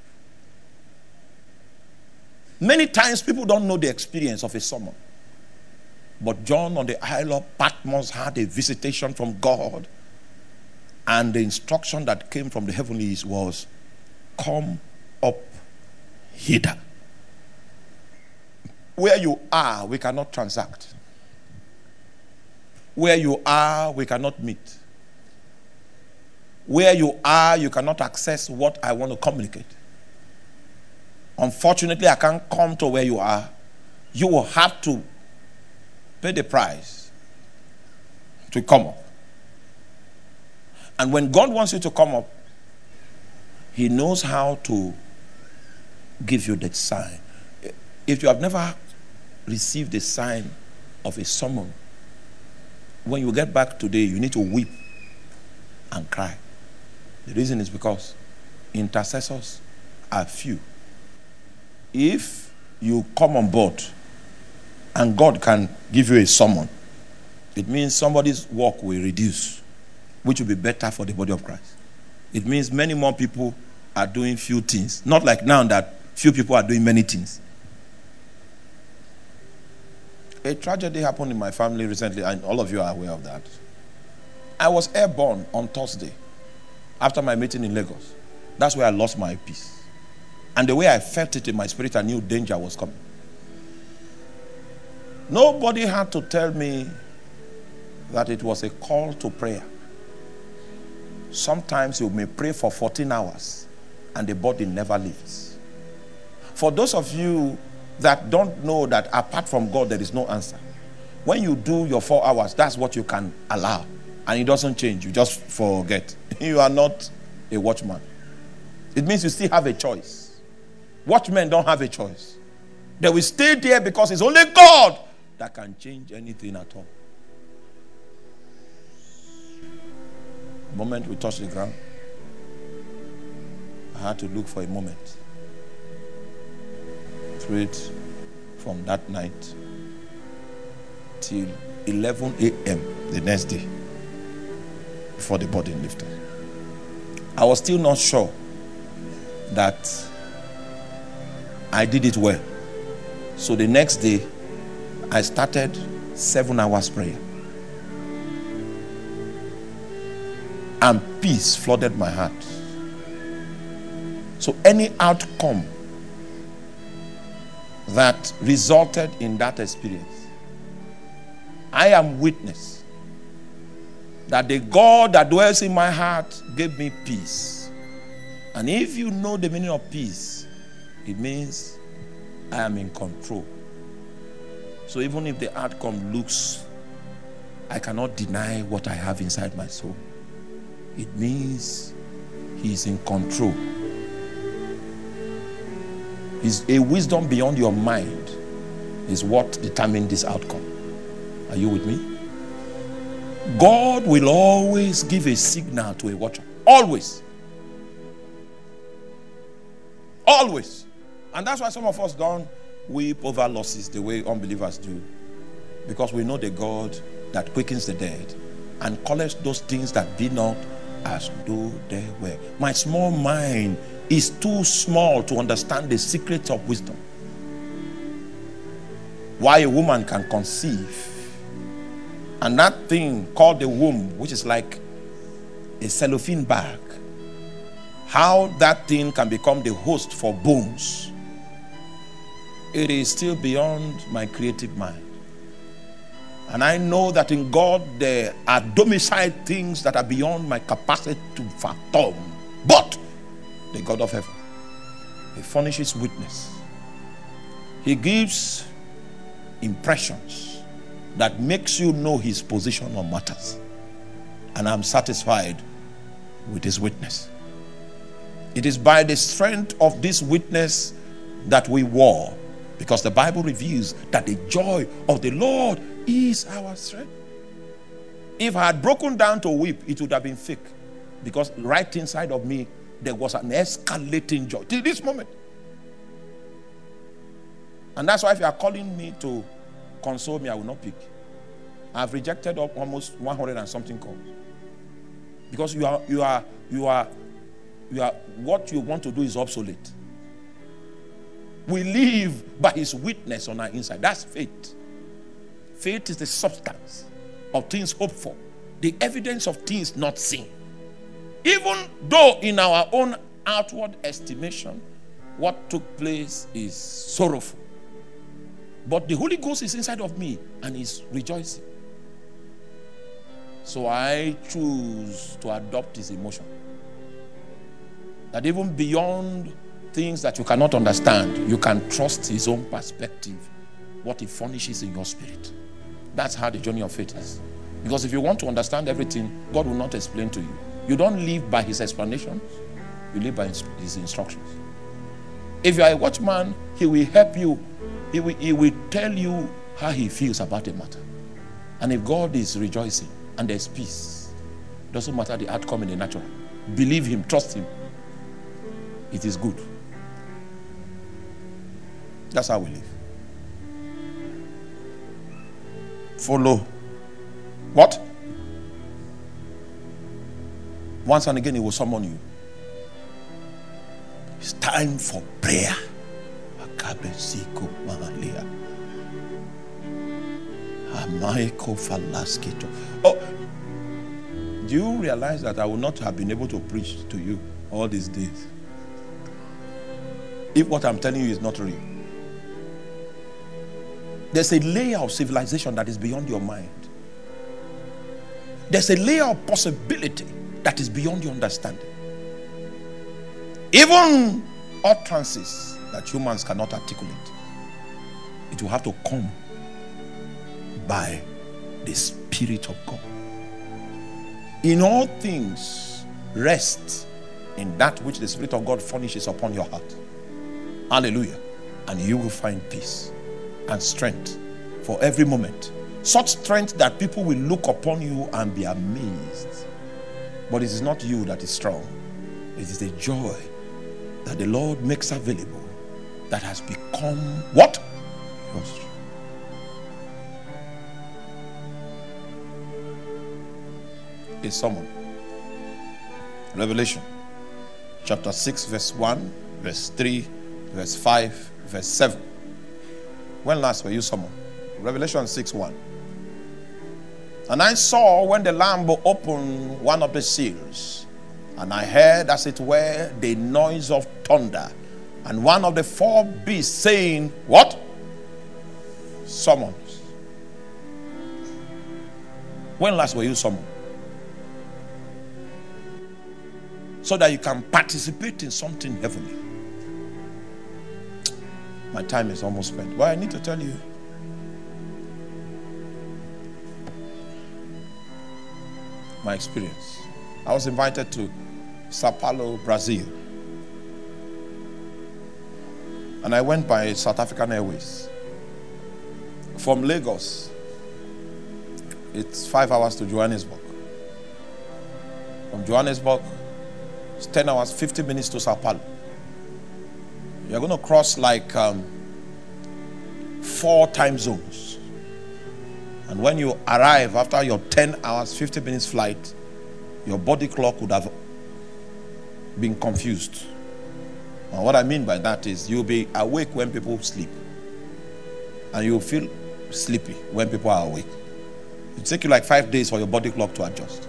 Many times people don't know the experience of a sermon. But John on the Isle of Patmos had a visitation from God. And the instruction that came from the heavenlies was, come up hither. Where you are, we cannot transact. Where you are, we cannot meet. Where you are, you cannot access what I want to communicate. Unfortunately, I can't come to where you are. You will have to pay the price to come up. And when God wants you to come up, he knows how to give you that sign. If you have never received the sign of a summon, when you get back today, you need to weep and cry. The reason is because intercessors are few. If you come on board and God can give you a summon, it means somebody's work will reduce, which will be better for the body of Christ. It means many more people are doing few things. Not like now that few people are doing many things. A tragedy happened in my family recently, and all of you are aware of that. I was airborne on Thursday after my meeting in Lagos. That's where I lost my peace. And the way I felt it in my spirit, I knew danger was coming. Nobody had to tell me that it was a call to prayer. Sometimes you may pray for 14 hours and the body never lifts. For those of you that don't know that apart from God there is no answer, when you do your 4 hours, that's what you can allow. And it doesn't change. You just forget. You are not a watchman. It means you still have a choice. Watchmen don't have a choice. They will stay there because it's only God that can change anything at all. The moment we touched the ground, I had to look for a moment. Prayed from that night till 11 a.m. the next day before the burden lifted. I was still not sure that I did it well. So the next day, I started 7 hours prayer. And peace flooded my heart. So any outcome that resulted in that experience, I am witness that the God that dwells in my heart gave me peace. And if you know the meaning of peace, it means I am in control. So even if the outcome looks, I cannot deny what I have inside my soul. It means he is in control. A wisdom beyond your mind is what determines this outcome. Are you with me? God will always give a signal to a watcher. Always. Always. And that's why some of us don't weep over losses the way unbelievers do. Because we know the God that quickens the dead and calleth those things that be not as though they were. My small mind is too small to understand the secrets of wisdom. Why a woman can conceive, and that thing called the womb, which is like a cellophane bag, how that thing can become the host for bones, it is still beyond my creative mind. And I know that in God there are domiciled things that are beyond my capacity to fathom. But the God of heaven, he furnishes witness. He gives impressions that makes you know his position on matters. And I'm satisfied with his witness. It is by the strength of this witness that we war, because the Bible reveals that the joy of the Lord is our strength. If I had broken down to weep, it would have been fake, because right inside of me there was an escalating joy till this moment. And that's why if you are calling me to console me, I will not pick. I've rejected almost 100 and something calls, because you are what you want to do is obsolete. We live by his witness on our inside. That's faith. Faith is the substance of things hoped for, the evidence of things not seen. Even though in our own outward estimation, what took place is sorrowful, but the Holy Ghost is inside of me and is rejoicing. So I choose to adopt his emotion. That even beyond things that you cannot understand, you can trust his own perspective, what he furnishes in your spirit. That's how the journey of faith is. Because if you want to understand everything, God will not explain to you. You don't live by his explanations, you live by his instructions. If you are a watchman, he will help you. He will tell you how he feels about a matter. And if God is rejoicing and there's peace, doesn't matter the outcome in the natural. Believe him, trust him. It is good. That's how we live. Follow. What? Once and again he will summon you. It's time for prayer. Oh, do you realize that I would not have been able to preach to you all these days if what I'm telling you is not real? There's a layer of civilization that is beyond your mind. There's a layer of possibility that is beyond your understanding. Even utterances that humans cannot articulate, it will have to come by the Spirit of God. In all things, rest in that which the Spirit of God furnishes upon your heart. Hallelujah. And you will find peace and strength for every moment. Such strength that people will look upon you and be amazed But it is not you that is strong. It is the joy that the Lord makes available that has become what? Your strength. Is someone. Revelation chapter 6 verse 1, verse 3, verse 5, verse 7. When last were you someone? Revelation 6:1. And I saw when the Lamb opened one of the seals, and I heard as it were the noise of thunder, and one of the four beasts saying, what? Summons. When last were you summoned? So that you can participate in something heavenly. My time is almost spent. Well, I need to tell you. My experience. I was invited to Sao Paulo, Brazil. And I went by South African Airways. From Lagos, it's 5 hours to Johannesburg. From Johannesburg, it's 10 hours, 50 minutes to Sao Paulo. You're going to cross like 4 time zones. And when you arrive after your 10 hours, 50 minutes flight, your body clock would have been confused. And what I mean by that is you'll be awake when people sleep. And you'll feel sleepy when people are awake. It'll take you like 5 days for your body clock to adjust.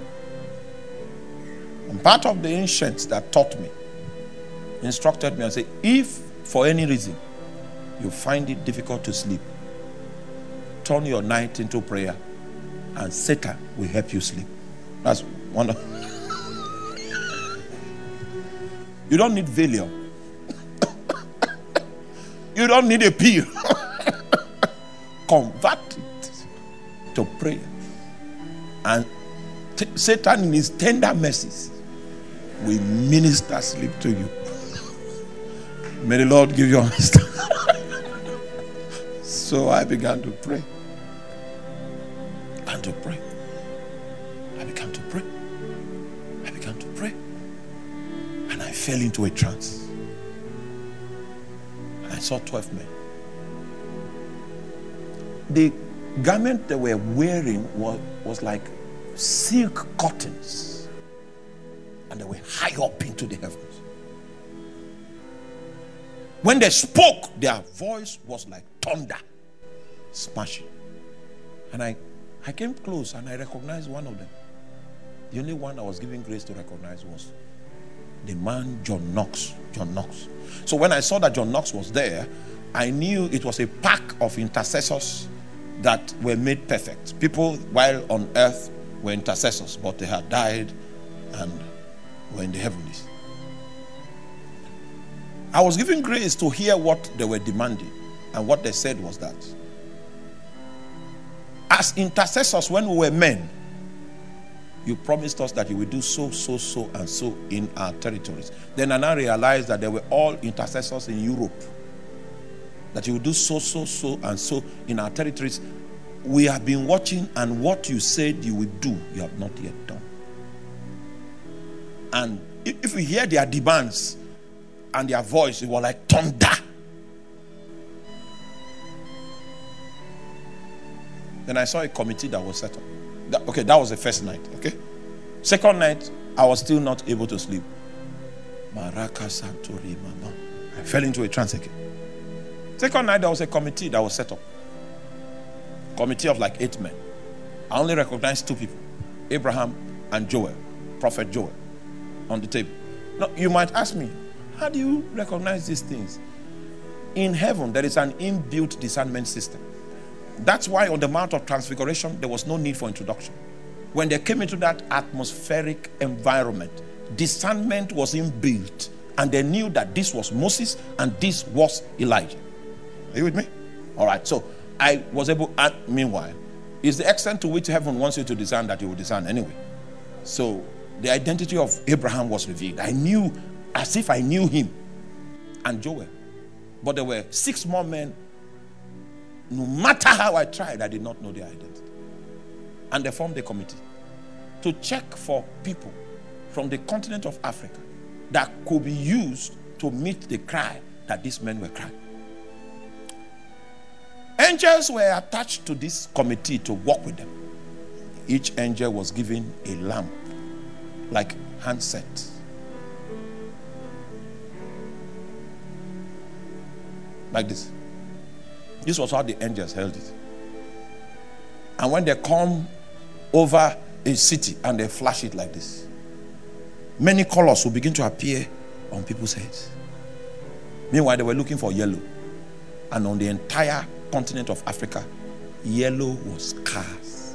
And part of the ancients that taught me, instructed me and said, if for any reason you find it difficult to sleep, turn your night into prayer and Satan will help you sleep. That's one of You don't need Valium. You don't need a pill. Convert it to prayer. And Satan in his tender mercies will minister sleep to you. May the Lord give you understanding. So I began to pray. I began to pray. I began to pray. I began to pray. And I fell into a trance. And I saw 12 men. The garment they were wearing was like silk curtains. And they were high up into the heavens. When they spoke, their voice was like thunder smashing. And I came close and I recognized one of them. The only one I was given grace to recognize was the man John Knox. John Knox. So when I saw that John Knox was there, I knew it was a pack of intercessors that were made perfect. People while on earth were intercessors, but they had died and were in the heavens. I was given grace to hear what they were demanding, and what they said was that as intercessors, when we were men, you promised us that you will do so, so, so, and so in our territories. Then I now realized that they were all intercessors in Europe. That you will do so, so, so, and so in our territories. We have been watching, and what you said you will do, you have not yet done. And if we hear their demands and their voice, it was like thunder. Then I saw a committee that was set up. That was the first night. Okay. Second night, I was still not able to sleep. I fell into a trance again. Second night, there was a committee that was set up. Committee of like 8 men. I only recognized 2 people, Abraham and Joel, Prophet Joel, on the table. Now, you might ask me, how do you recognize these things? In heaven, there is an inbuilt discernment system. That's why on the Mount of Transfiguration, there was no need for introduction. When they came into that atmospheric environment, discernment was inbuilt, and they knew that this was Moses and this was Elijah. Are you with me? All right, so I was able, and meanwhile, is the extent to which heaven wants you to discern that you will discern anyway. So the identity of Abraham was revealed. I knew, as if I knew him, and Joel. But there were 6 more men. No matter how I tried, I did not know their identity. And they formed a committee to check for people from the continent of Africa that could be used to meet the cry that these men were crying. Angels were attached to this committee to work with them. Each angel was given a lamp, like handset. Like this. This was how the angels held it. And when they come over a city and they flash it like this, many colors will begin to appear on people's heads. Meanwhile, they were looking for yellow. And on the entire continent of Africa, yellow was scarce.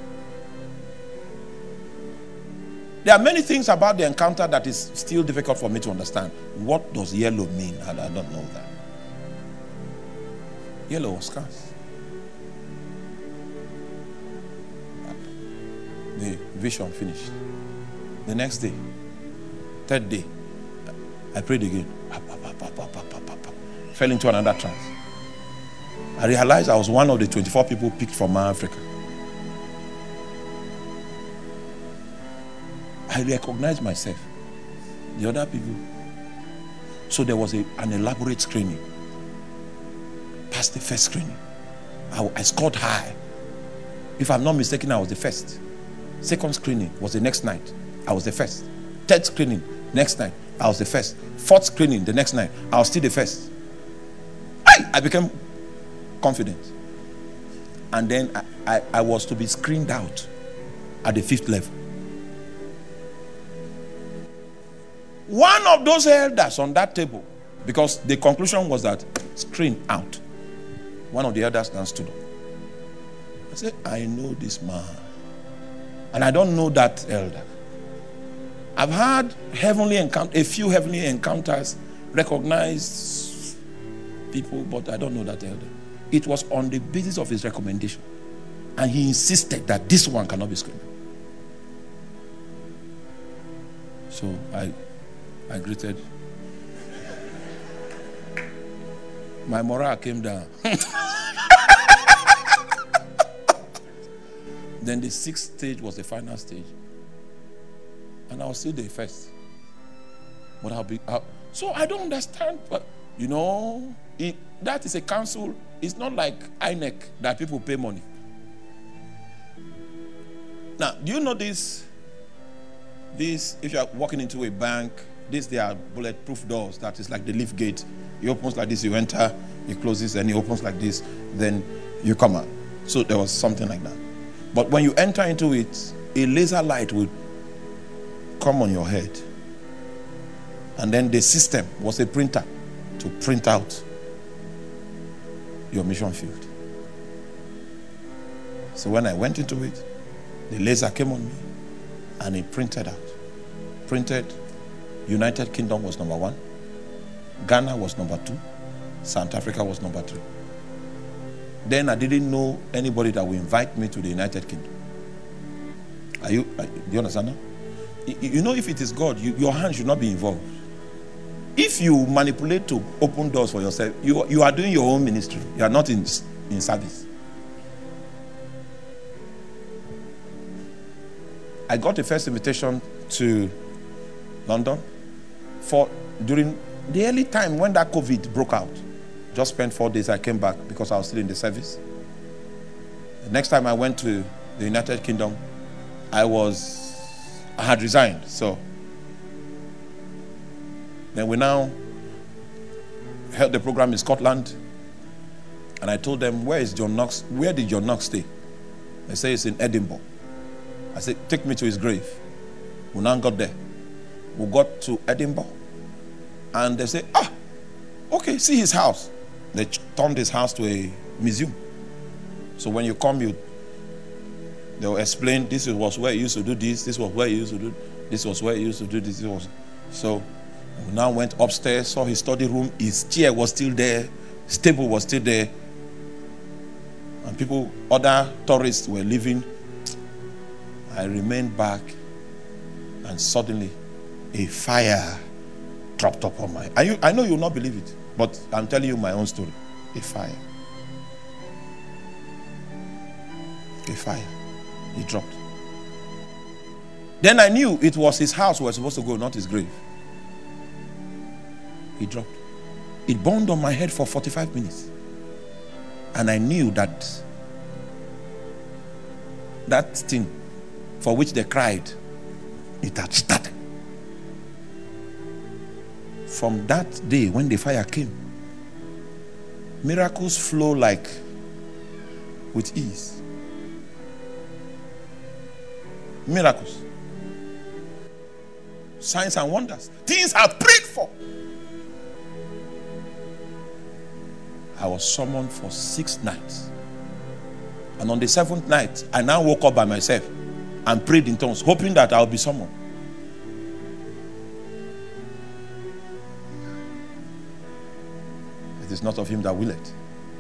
There are many things about the encounter that is still difficult for me to understand. What does yellow mean? I don't know that. Yellow was scarce. The vision finished. The next day, third day, I prayed again. Fell into another trance. I realized I was one of the 24 people picked from Africa. I recognized myself. The other people. So there was an elaborate screening. Passed the first screening. I scored high. If I'm not mistaken, I was the first. Second screening was the next night. I was the first. Third screening, next night, I was the first. Fourth screening, the next night, I was still the first. I became confident. And then I was to be screened out at the 5th level. One of those elders on that table, because the conclusion was that screen out. One of the elders then stood up. I said, I know this man. And I don't know that elder. I've had a few heavenly encounters, recognized people, but I don't know that elder. It was on the basis of his recommendation. And he insisted that this one cannot be screened. So I greeted. My morale came down. Then the 6th stage was the final stage. And I was still the first. But so I don't understand. But, that is a council. It's not like INEC that people pay money. Now, do you know this? If you are walking into a bank, they are bulletproof doors. That is like the lift gate. It opens like this, you enter, it closes, and it opens like this, then you come out. So there was something like that. But when you enter into it, a laser light will come on your head. And then the system was a printer to print out your mission field. So when I went into it, the laser came on me and it printed out. Printed, United Kingdom was number 1. Ghana was number 2. South Africa was number 3. Then I didn't know anybody that would invite me to the United Kingdom. Do you understand that? If it is God, your hand should not be involved. If you manipulate to open doors for yourself, you are doing your own ministry. You are not in service. I got the first invitation to London during the early time when that COVID broke out. Just spent 4 days. I came back because I was still in the service. The next time I went to the United Kingdom, I had resigned. So then we now held the program in Scotland. And I told them, where is John Knox? Where did John Knox stay? They say it's in Edinburgh. I said, take me to his grave. We now got there. We got to Edinburgh. And they say, okay, see his house. They turned his house to a museum. So when you come, they'll explain, this was where he used to do this was where he used to do this, was where he used to do this. So we now went upstairs, saw his study room, his chair was still there, his table was still there. And other tourists were leaving. I remained back, and suddenly a fire dropped up on my... I know you will not believe it, but I'm telling you my own story. A fire. A fire. It dropped. Then I knew it was his house we were supposed to go, not his grave. He dropped. It burned on my head for 45 minutes. And I knew that thing for which they cried, it had started. From that day when the fire came, miracles flow like with ease. Miracles. Signs and wonders. Things I've prayed for. I was summoned for 6 nights. And on the 7th night, I now woke up by myself and prayed in tongues, hoping that I'll be summoned. It is not of him that willeth,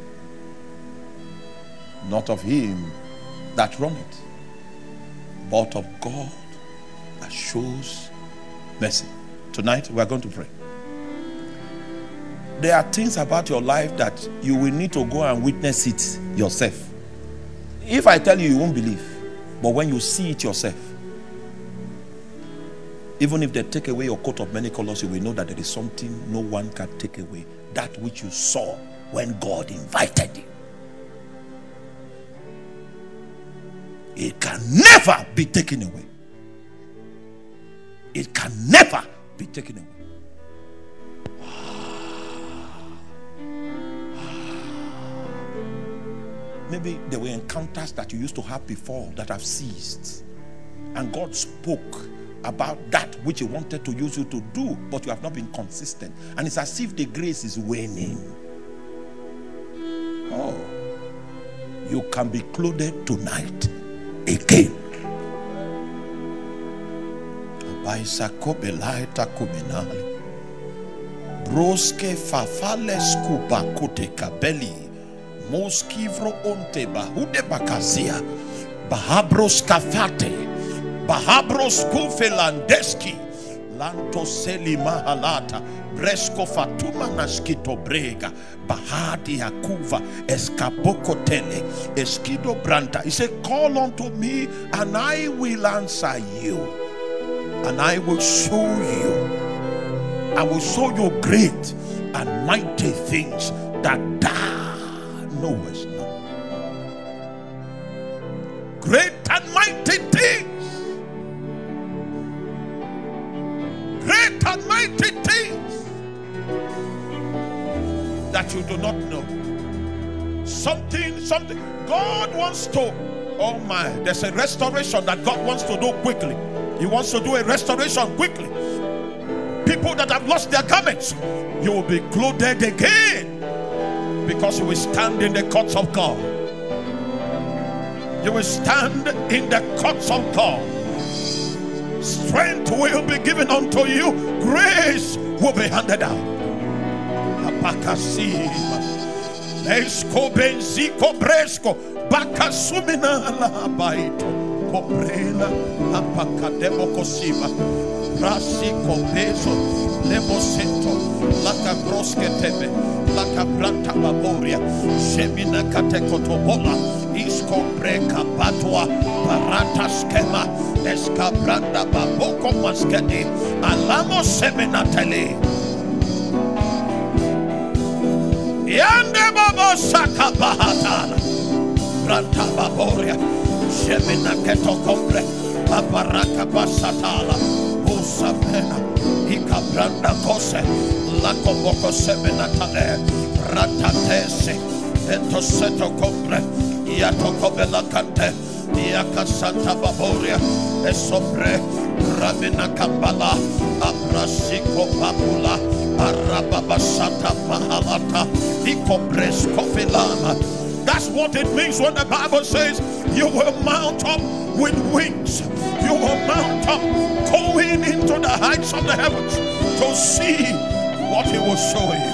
not of him that runneth, but of God that shows mercy. Tonight we are going to pray. There are things about your life that you will need to go and witness it yourself. If I tell you, you won't believe. But when you see it yourself, even if they take away your coat of many colors, you will know that there is something no one can take away. That which you saw when God invited you. It can never be taken away. It can never be taken away. Maybe there were encounters that you used to have before that have ceased. And God spoke about that which he wanted to use you to do, but you have not been consistent. And it's as if the grace is waning. Oh, you can be clothed tonight again. Broske fafale skuba kote kabeli. Moskivro onte bahude bakazia. Bahabros kafate. Bahabros kufelandeski. Lanto seli mahalata. Bresko fatuma naskito brega. Bahadi yakuva. Eskaboko tele. Eskido branta. He said, call unto me and I will answer you. And I will show you. I will show you great and mighty things that thou knowest not. Great and mighty things. Great and mighty things that you do not know. Something. God wants to, oh my, there's a restoration that God wants to do quickly. He wants to do a restoration quickly. People that have lost their garments, you will be clothed again, because you will stand in the courts of God. You will stand in the courts of God. Strength will be given unto you. Grace will be handed out. Rasi compeso, lebosento, laka broske tebe, laka branta baboria, semina katekotobola, iskombreka batwa, barata skema, eskabranda baboko maskedi, alamo semina tele. Yande babo saka bahatala, branta baboria, semina ketokombre, babaraka basatala. Sapena, Ikabranda Kose, Lakoboko Seminatale, Ratatese, Entoseto Combre, Iatokobela Cante, Iakasanta Baboria, Esobre, Ravina Kambala, Abrasiko Babula, Arababasata Mahalata, Ikobresko Filana. That's what it means when the Bible says you will mount up with wings. You will mount up, going into the heights of the heavens to see what he will show you.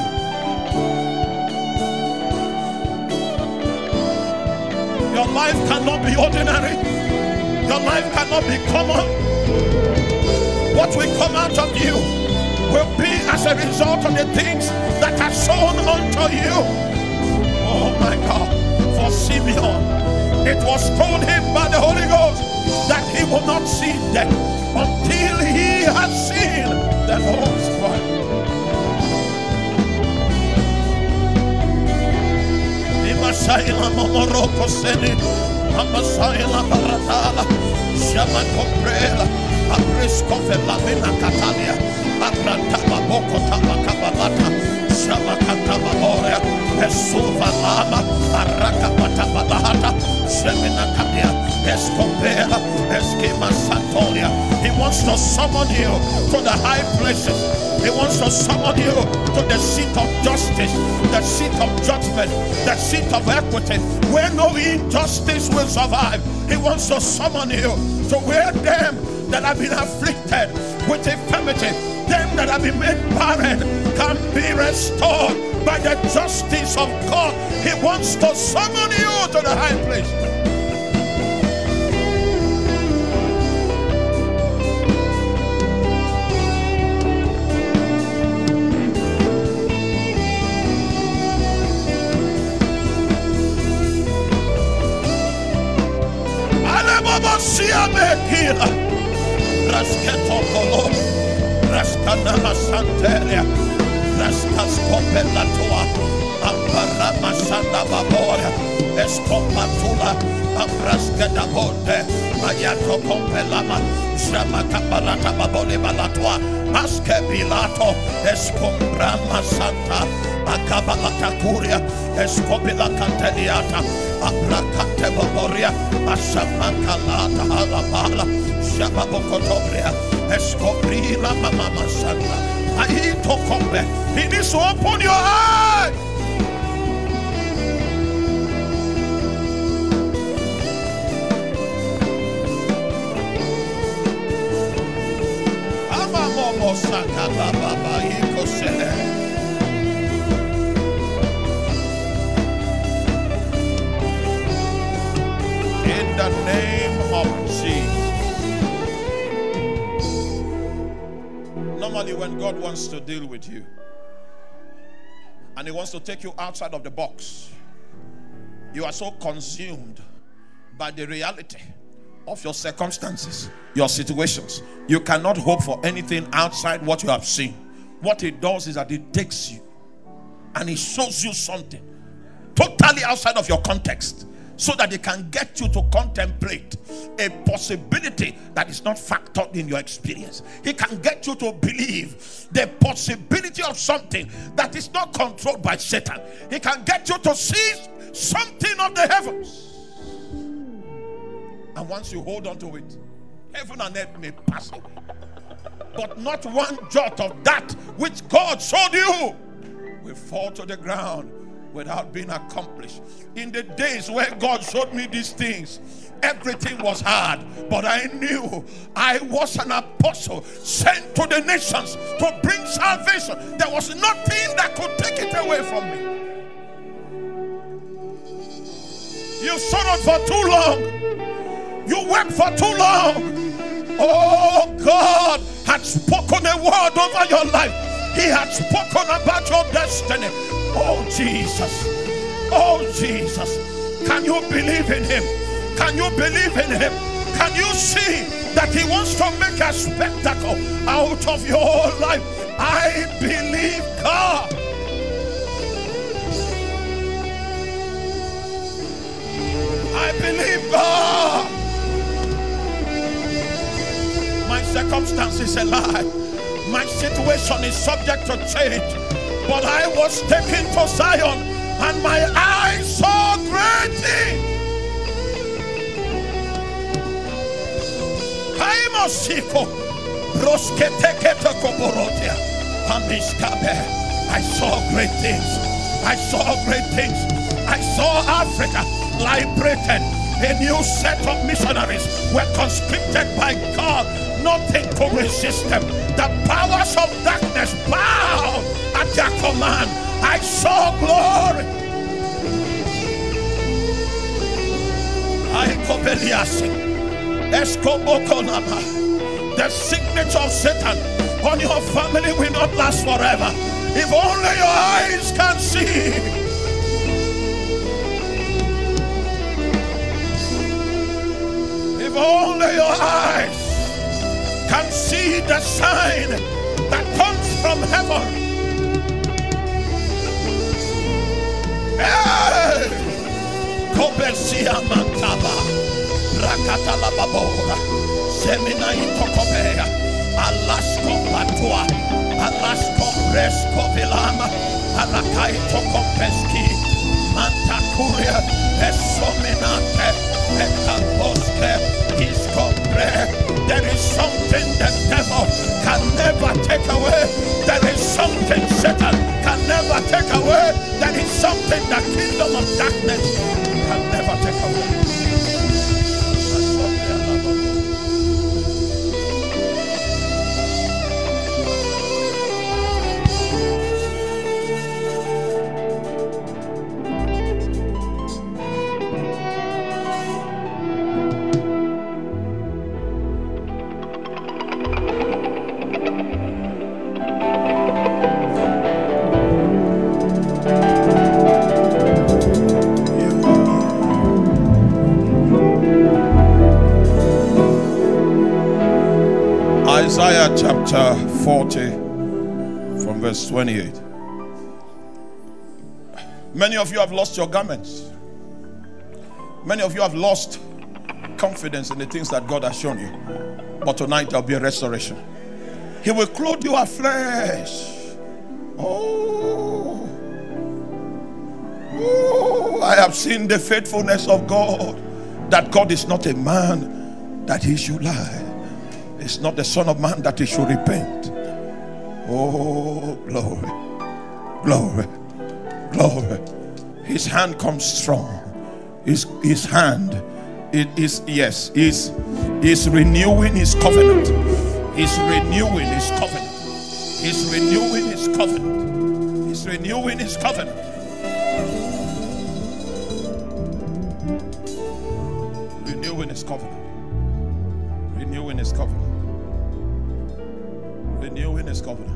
Your life cannot be ordinary. Your life cannot be common. What will come out of you will be as a result of the things that are shown unto you. Oh my God. For Simeon, it was told him by the Holy Ghost that he will not see death. Saila Momoroko Seni, Amasaila Baratala, Shama Comprela, Abrisco Velavina Catalia, Abrantaba Boko Tabakabalata, Shama Catababorea, Esuva Lama, Araka Patabalata, Shemina Cabia, Escopela, Esquema Santoria. He wants to summon you to the high places. He wants to summon you to the seat of justice, the seat of judgment, the seat of equity, where no injustice will survive. He wants to summon you to where them that have been afflicted with infirmity, them that have been made barren, can be restored by the justice of God. He wants to summon you to the high place. Rasketokolo, Raskanama Santeria, Raskaskopelatoa, Amparama Sanda Baboria, Escopatula, Ambraskadabonde, Mayato Compelama, Shamakabalata Babole Balatoa, Maskebilato, Escombrama Santa, Akabalata Curia, Escopila Canteliata, Abrakate Baboria, Asamakalata Alabala, Shababokotobria, Escobrila Mama Santa. Aito Combe. He needs to open your eyes. Amamomo Sakala Baba Ikosele. In the name of Jesus. Normally, when God wants to deal with you and He wants to take you outside of the box, you are so consumed by the reality of your circumstances, your situations. You cannot hope for anything outside what you have seen. What it does is that it takes you and it shows you something totally outside of your context, so that it can get you to contemplate a possibility that is not factored in your experience. He can get you to believe the possibility of something that is not controlled by Satan. He can get you to see something of the heavens. And once you hold on to it, heaven and earth may pass away, but not one jot of that which God showed you will fall to the ground without being accomplished. In the days where God showed me these things, everything was hard, but I knew I was an apostle sent to the nations to bring salvation. There was nothing that could take it away from me. You sorrowed for too long. You wept for too long. Oh, God had spoken a word over your life. He had spoken about your destiny. Oh, Jesus. Oh, Jesus. Can you believe in Him? Can you believe in Him? Can you see that He wants to make a spectacle out of your life? I believe God. I believe God. My circumstance is a lie. My situation is subject to change. But I was taken to Zion and my eyes saw great things. I saw great things. I saw great things. I saw Africa liberated. A new set of missionaries were conscripted by God. Nothing could resist them. The powers of darkness bowed at their command. I saw glory. The signature of Satan on your family will not last forever. If only your eyes can see. If only your eyes can see the sign that comes from heaven. Hey! Besia Mantaba, Rakatala Babora, Semina Intokobea, Alasko Patua, Alasko Bresco Vilama, Alakai Tokompeski, Mantakuria, Esominate, Ekaposke, Iskobre. There is something the devil can never take away. There is something Satan can never take away. There is something the kingdom of darkness can never take away. Isaiah chapter 40 from verse 28. Many of you have lost your garments. Many of you have lost confidence in the things that God has shown you. But tonight there will be a restoration. He will clothe you afresh. Oh, I have seen the faithfulness of God. That God is not a man that he should lie. It's not the Son of Man that he should repent. Oh, glory, glory, glory. His hand comes strong. His hand, is renewing his covenant. He's renewing his covenant. He's renewing his covenant. He's renewing his covenant. Renewing his covenant. Renewing his covenant. Renewing his covenant.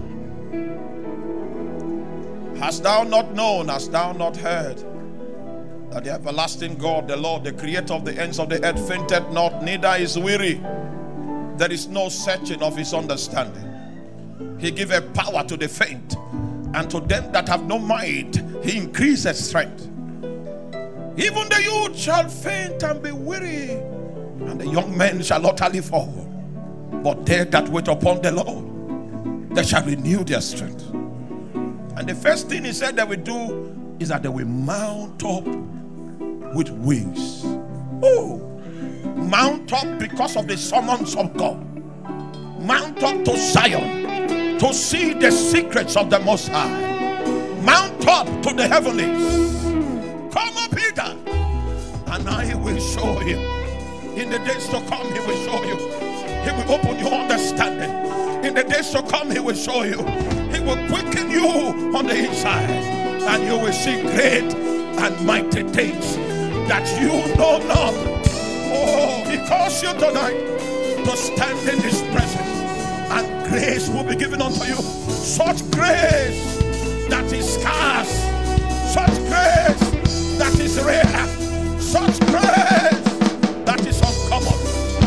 Hast thou not known, hast thou not heard, that the everlasting God, the Lord, the creator of the ends of the earth, fainted not, neither is weary. There is no searching of his understanding. He giveth power to the faint, and to them that have no might, he increaseth strength. Even the youth shall faint and be weary, and the young men shall utterly fall. But they that wait upon the Lord, they shall renew their strength. And the first thing he said they will do is that they will mount up with wings. Oh, mount up because of the summons of God. Mount up to Zion to see the secrets of the Most High. Mount up to the heavenlies. Come up hither, and I will show you. In the days to come, he will show you. He will open your understanding. In the days to come, he will show you. He will quicken you on the inside, and you will see great and mighty things that you know not. Oh, he calls you tonight to stand in his presence, and grace will be given unto you. Such grace that is scarce, such grace that is rare, such grace that is uncommon.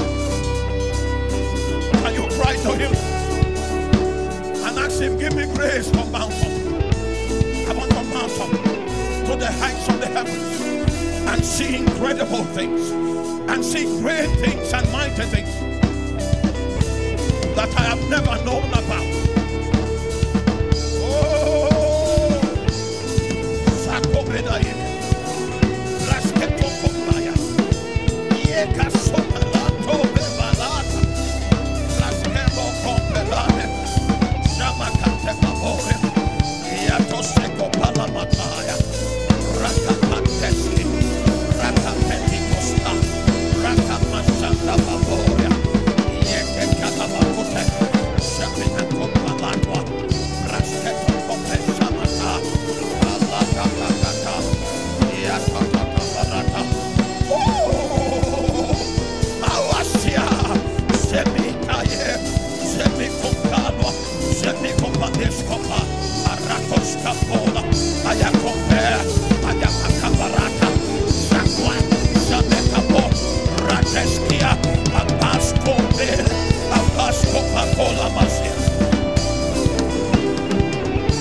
And you cry to him and ask him, give me grace to mount up. I want to mount up to the heights of the heavens and see incredible things, and see great things and mighty things that I have never known about. Oh,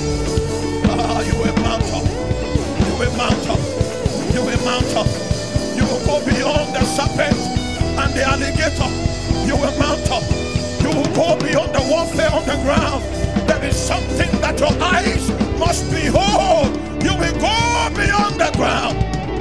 you will mount up. will go beyond the serpent and the alligator. You will mount up. You will go beyond the warfare on the ground. There is something that your eyes must behold. You will go beyond the ground.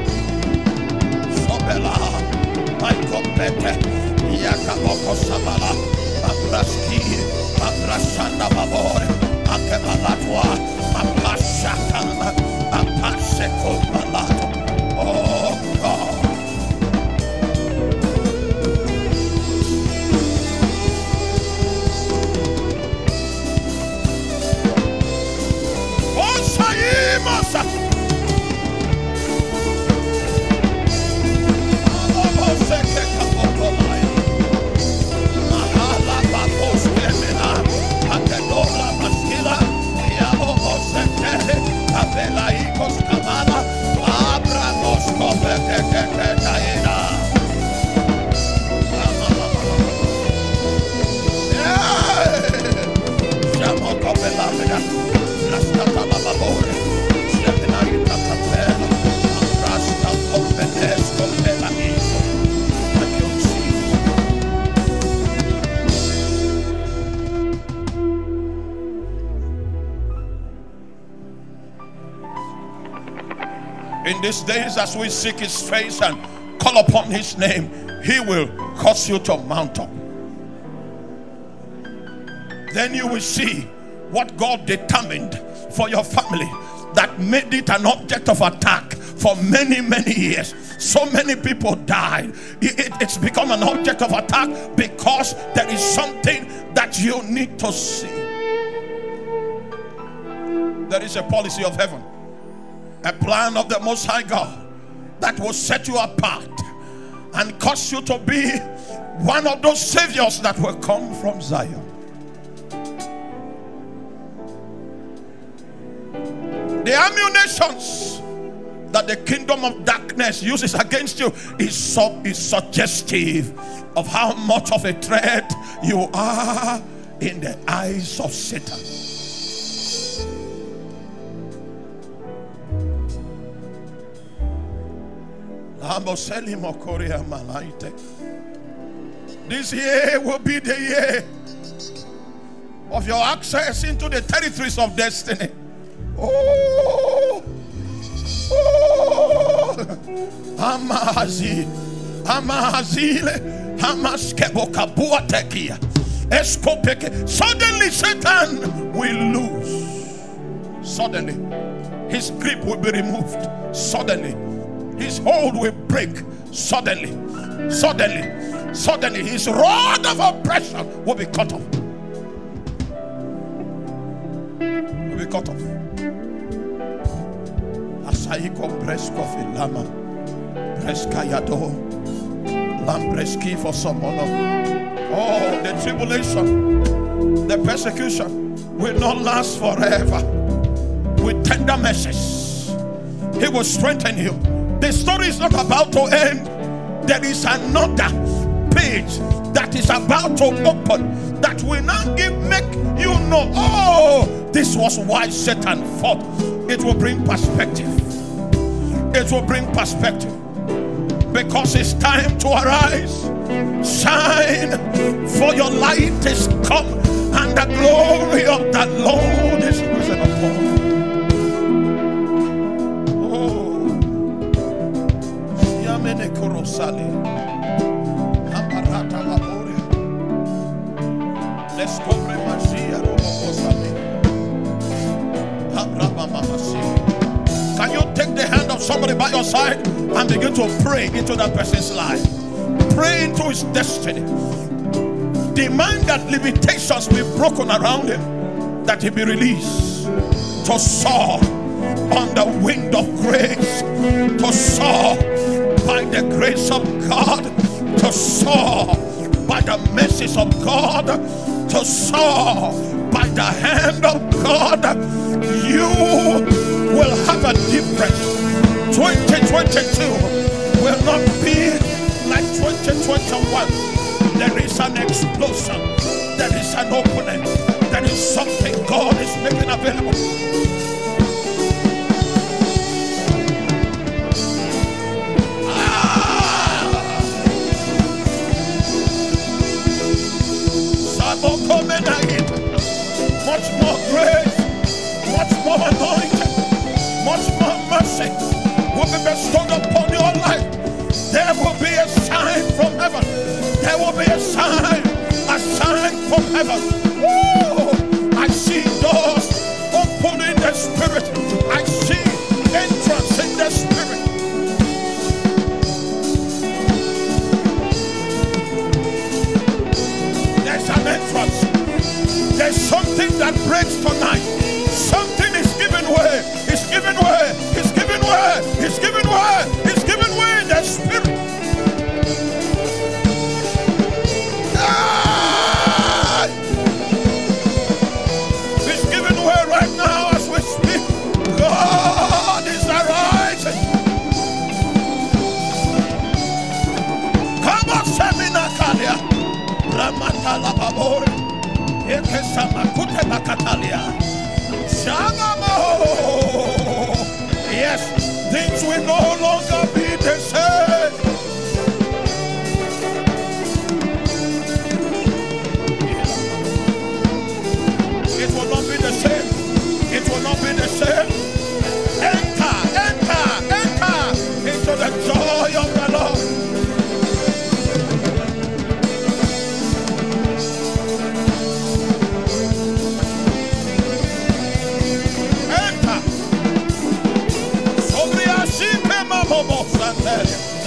Sobela, I compete. Yakaboko Sabala, Abraski, Abrasanda Babor, Akebalatwa, Apashakana, Apasheko Balato. Oh God. Oh Saimasa. In these days, as we seek his face and call upon his name, he will cause you to mount up. Then you will see what God determined for your family that made it an object of attack for many, many years. So many people died. It's become an object of attack because there is something that you need to see. There is a policy of heaven, a plan of the Most High God that will set you apart and cause you to be one of those saviors that will come from Zion. The ammunitions that the kingdom of darkness uses against you is suggestive of how much of a threat you are in the eyes of Satan. This year will be the year of your access into the territories of destiny. Oh, Amazile, Amaskebokabuatekia, Eskopeke. Suddenly, Satan will lose. Suddenly, his grip will be removed. Suddenly, his hold will break. Suddenly, his rod of oppression will be cut off. Will be cut off. Asaiko presko filama, preskayado, lampreski for someone. Oh, the tribulation, the persecution will not last forever. With tender mercies, he will strengthen you. The story is not about to end. There is another page that is about to open that will now make you know, oh, this was why Satan fought. It will bring perspective. It will bring perspective. Because it's time to arise. Shine, for your light is come, and the glory of the Lord is risen upon you. Let's go. Can you take the hand of somebody by your side and begin to pray into that person's life? Pray into his destiny. Demand that limitations be broken around him, that he be released to soar on the wind of grace, to soar by the grace of God, to soar by the mercies of God, to soar by the hand of God. You will have a difference. 2022 will not be like 2021. There is an explosion. There is an opening. There is something God is making available. Ah! more grace, much more anointing, much more mercy will be bestowed upon your life. There will be a sign from heaven. There will be a sign from heaven. Woo! I see doors open in the spirit. I see entrance in the spirit. There's an entrance. There's something that breaks tonight. Something is giving way. It's giving way. It's giving way. It's giving way. It's giving way in the spirit. It's giving way right now as we speak. God is arising. Come on, Semina Kalia. Ramatala Babor. Ekesama Makatalia. Shamamo. Yes, things will no longer be the same. It will not be the same. It will not be the same. Enter, enter, enter into the joy of the Lord. Enter. Sobre a chica, mamãe,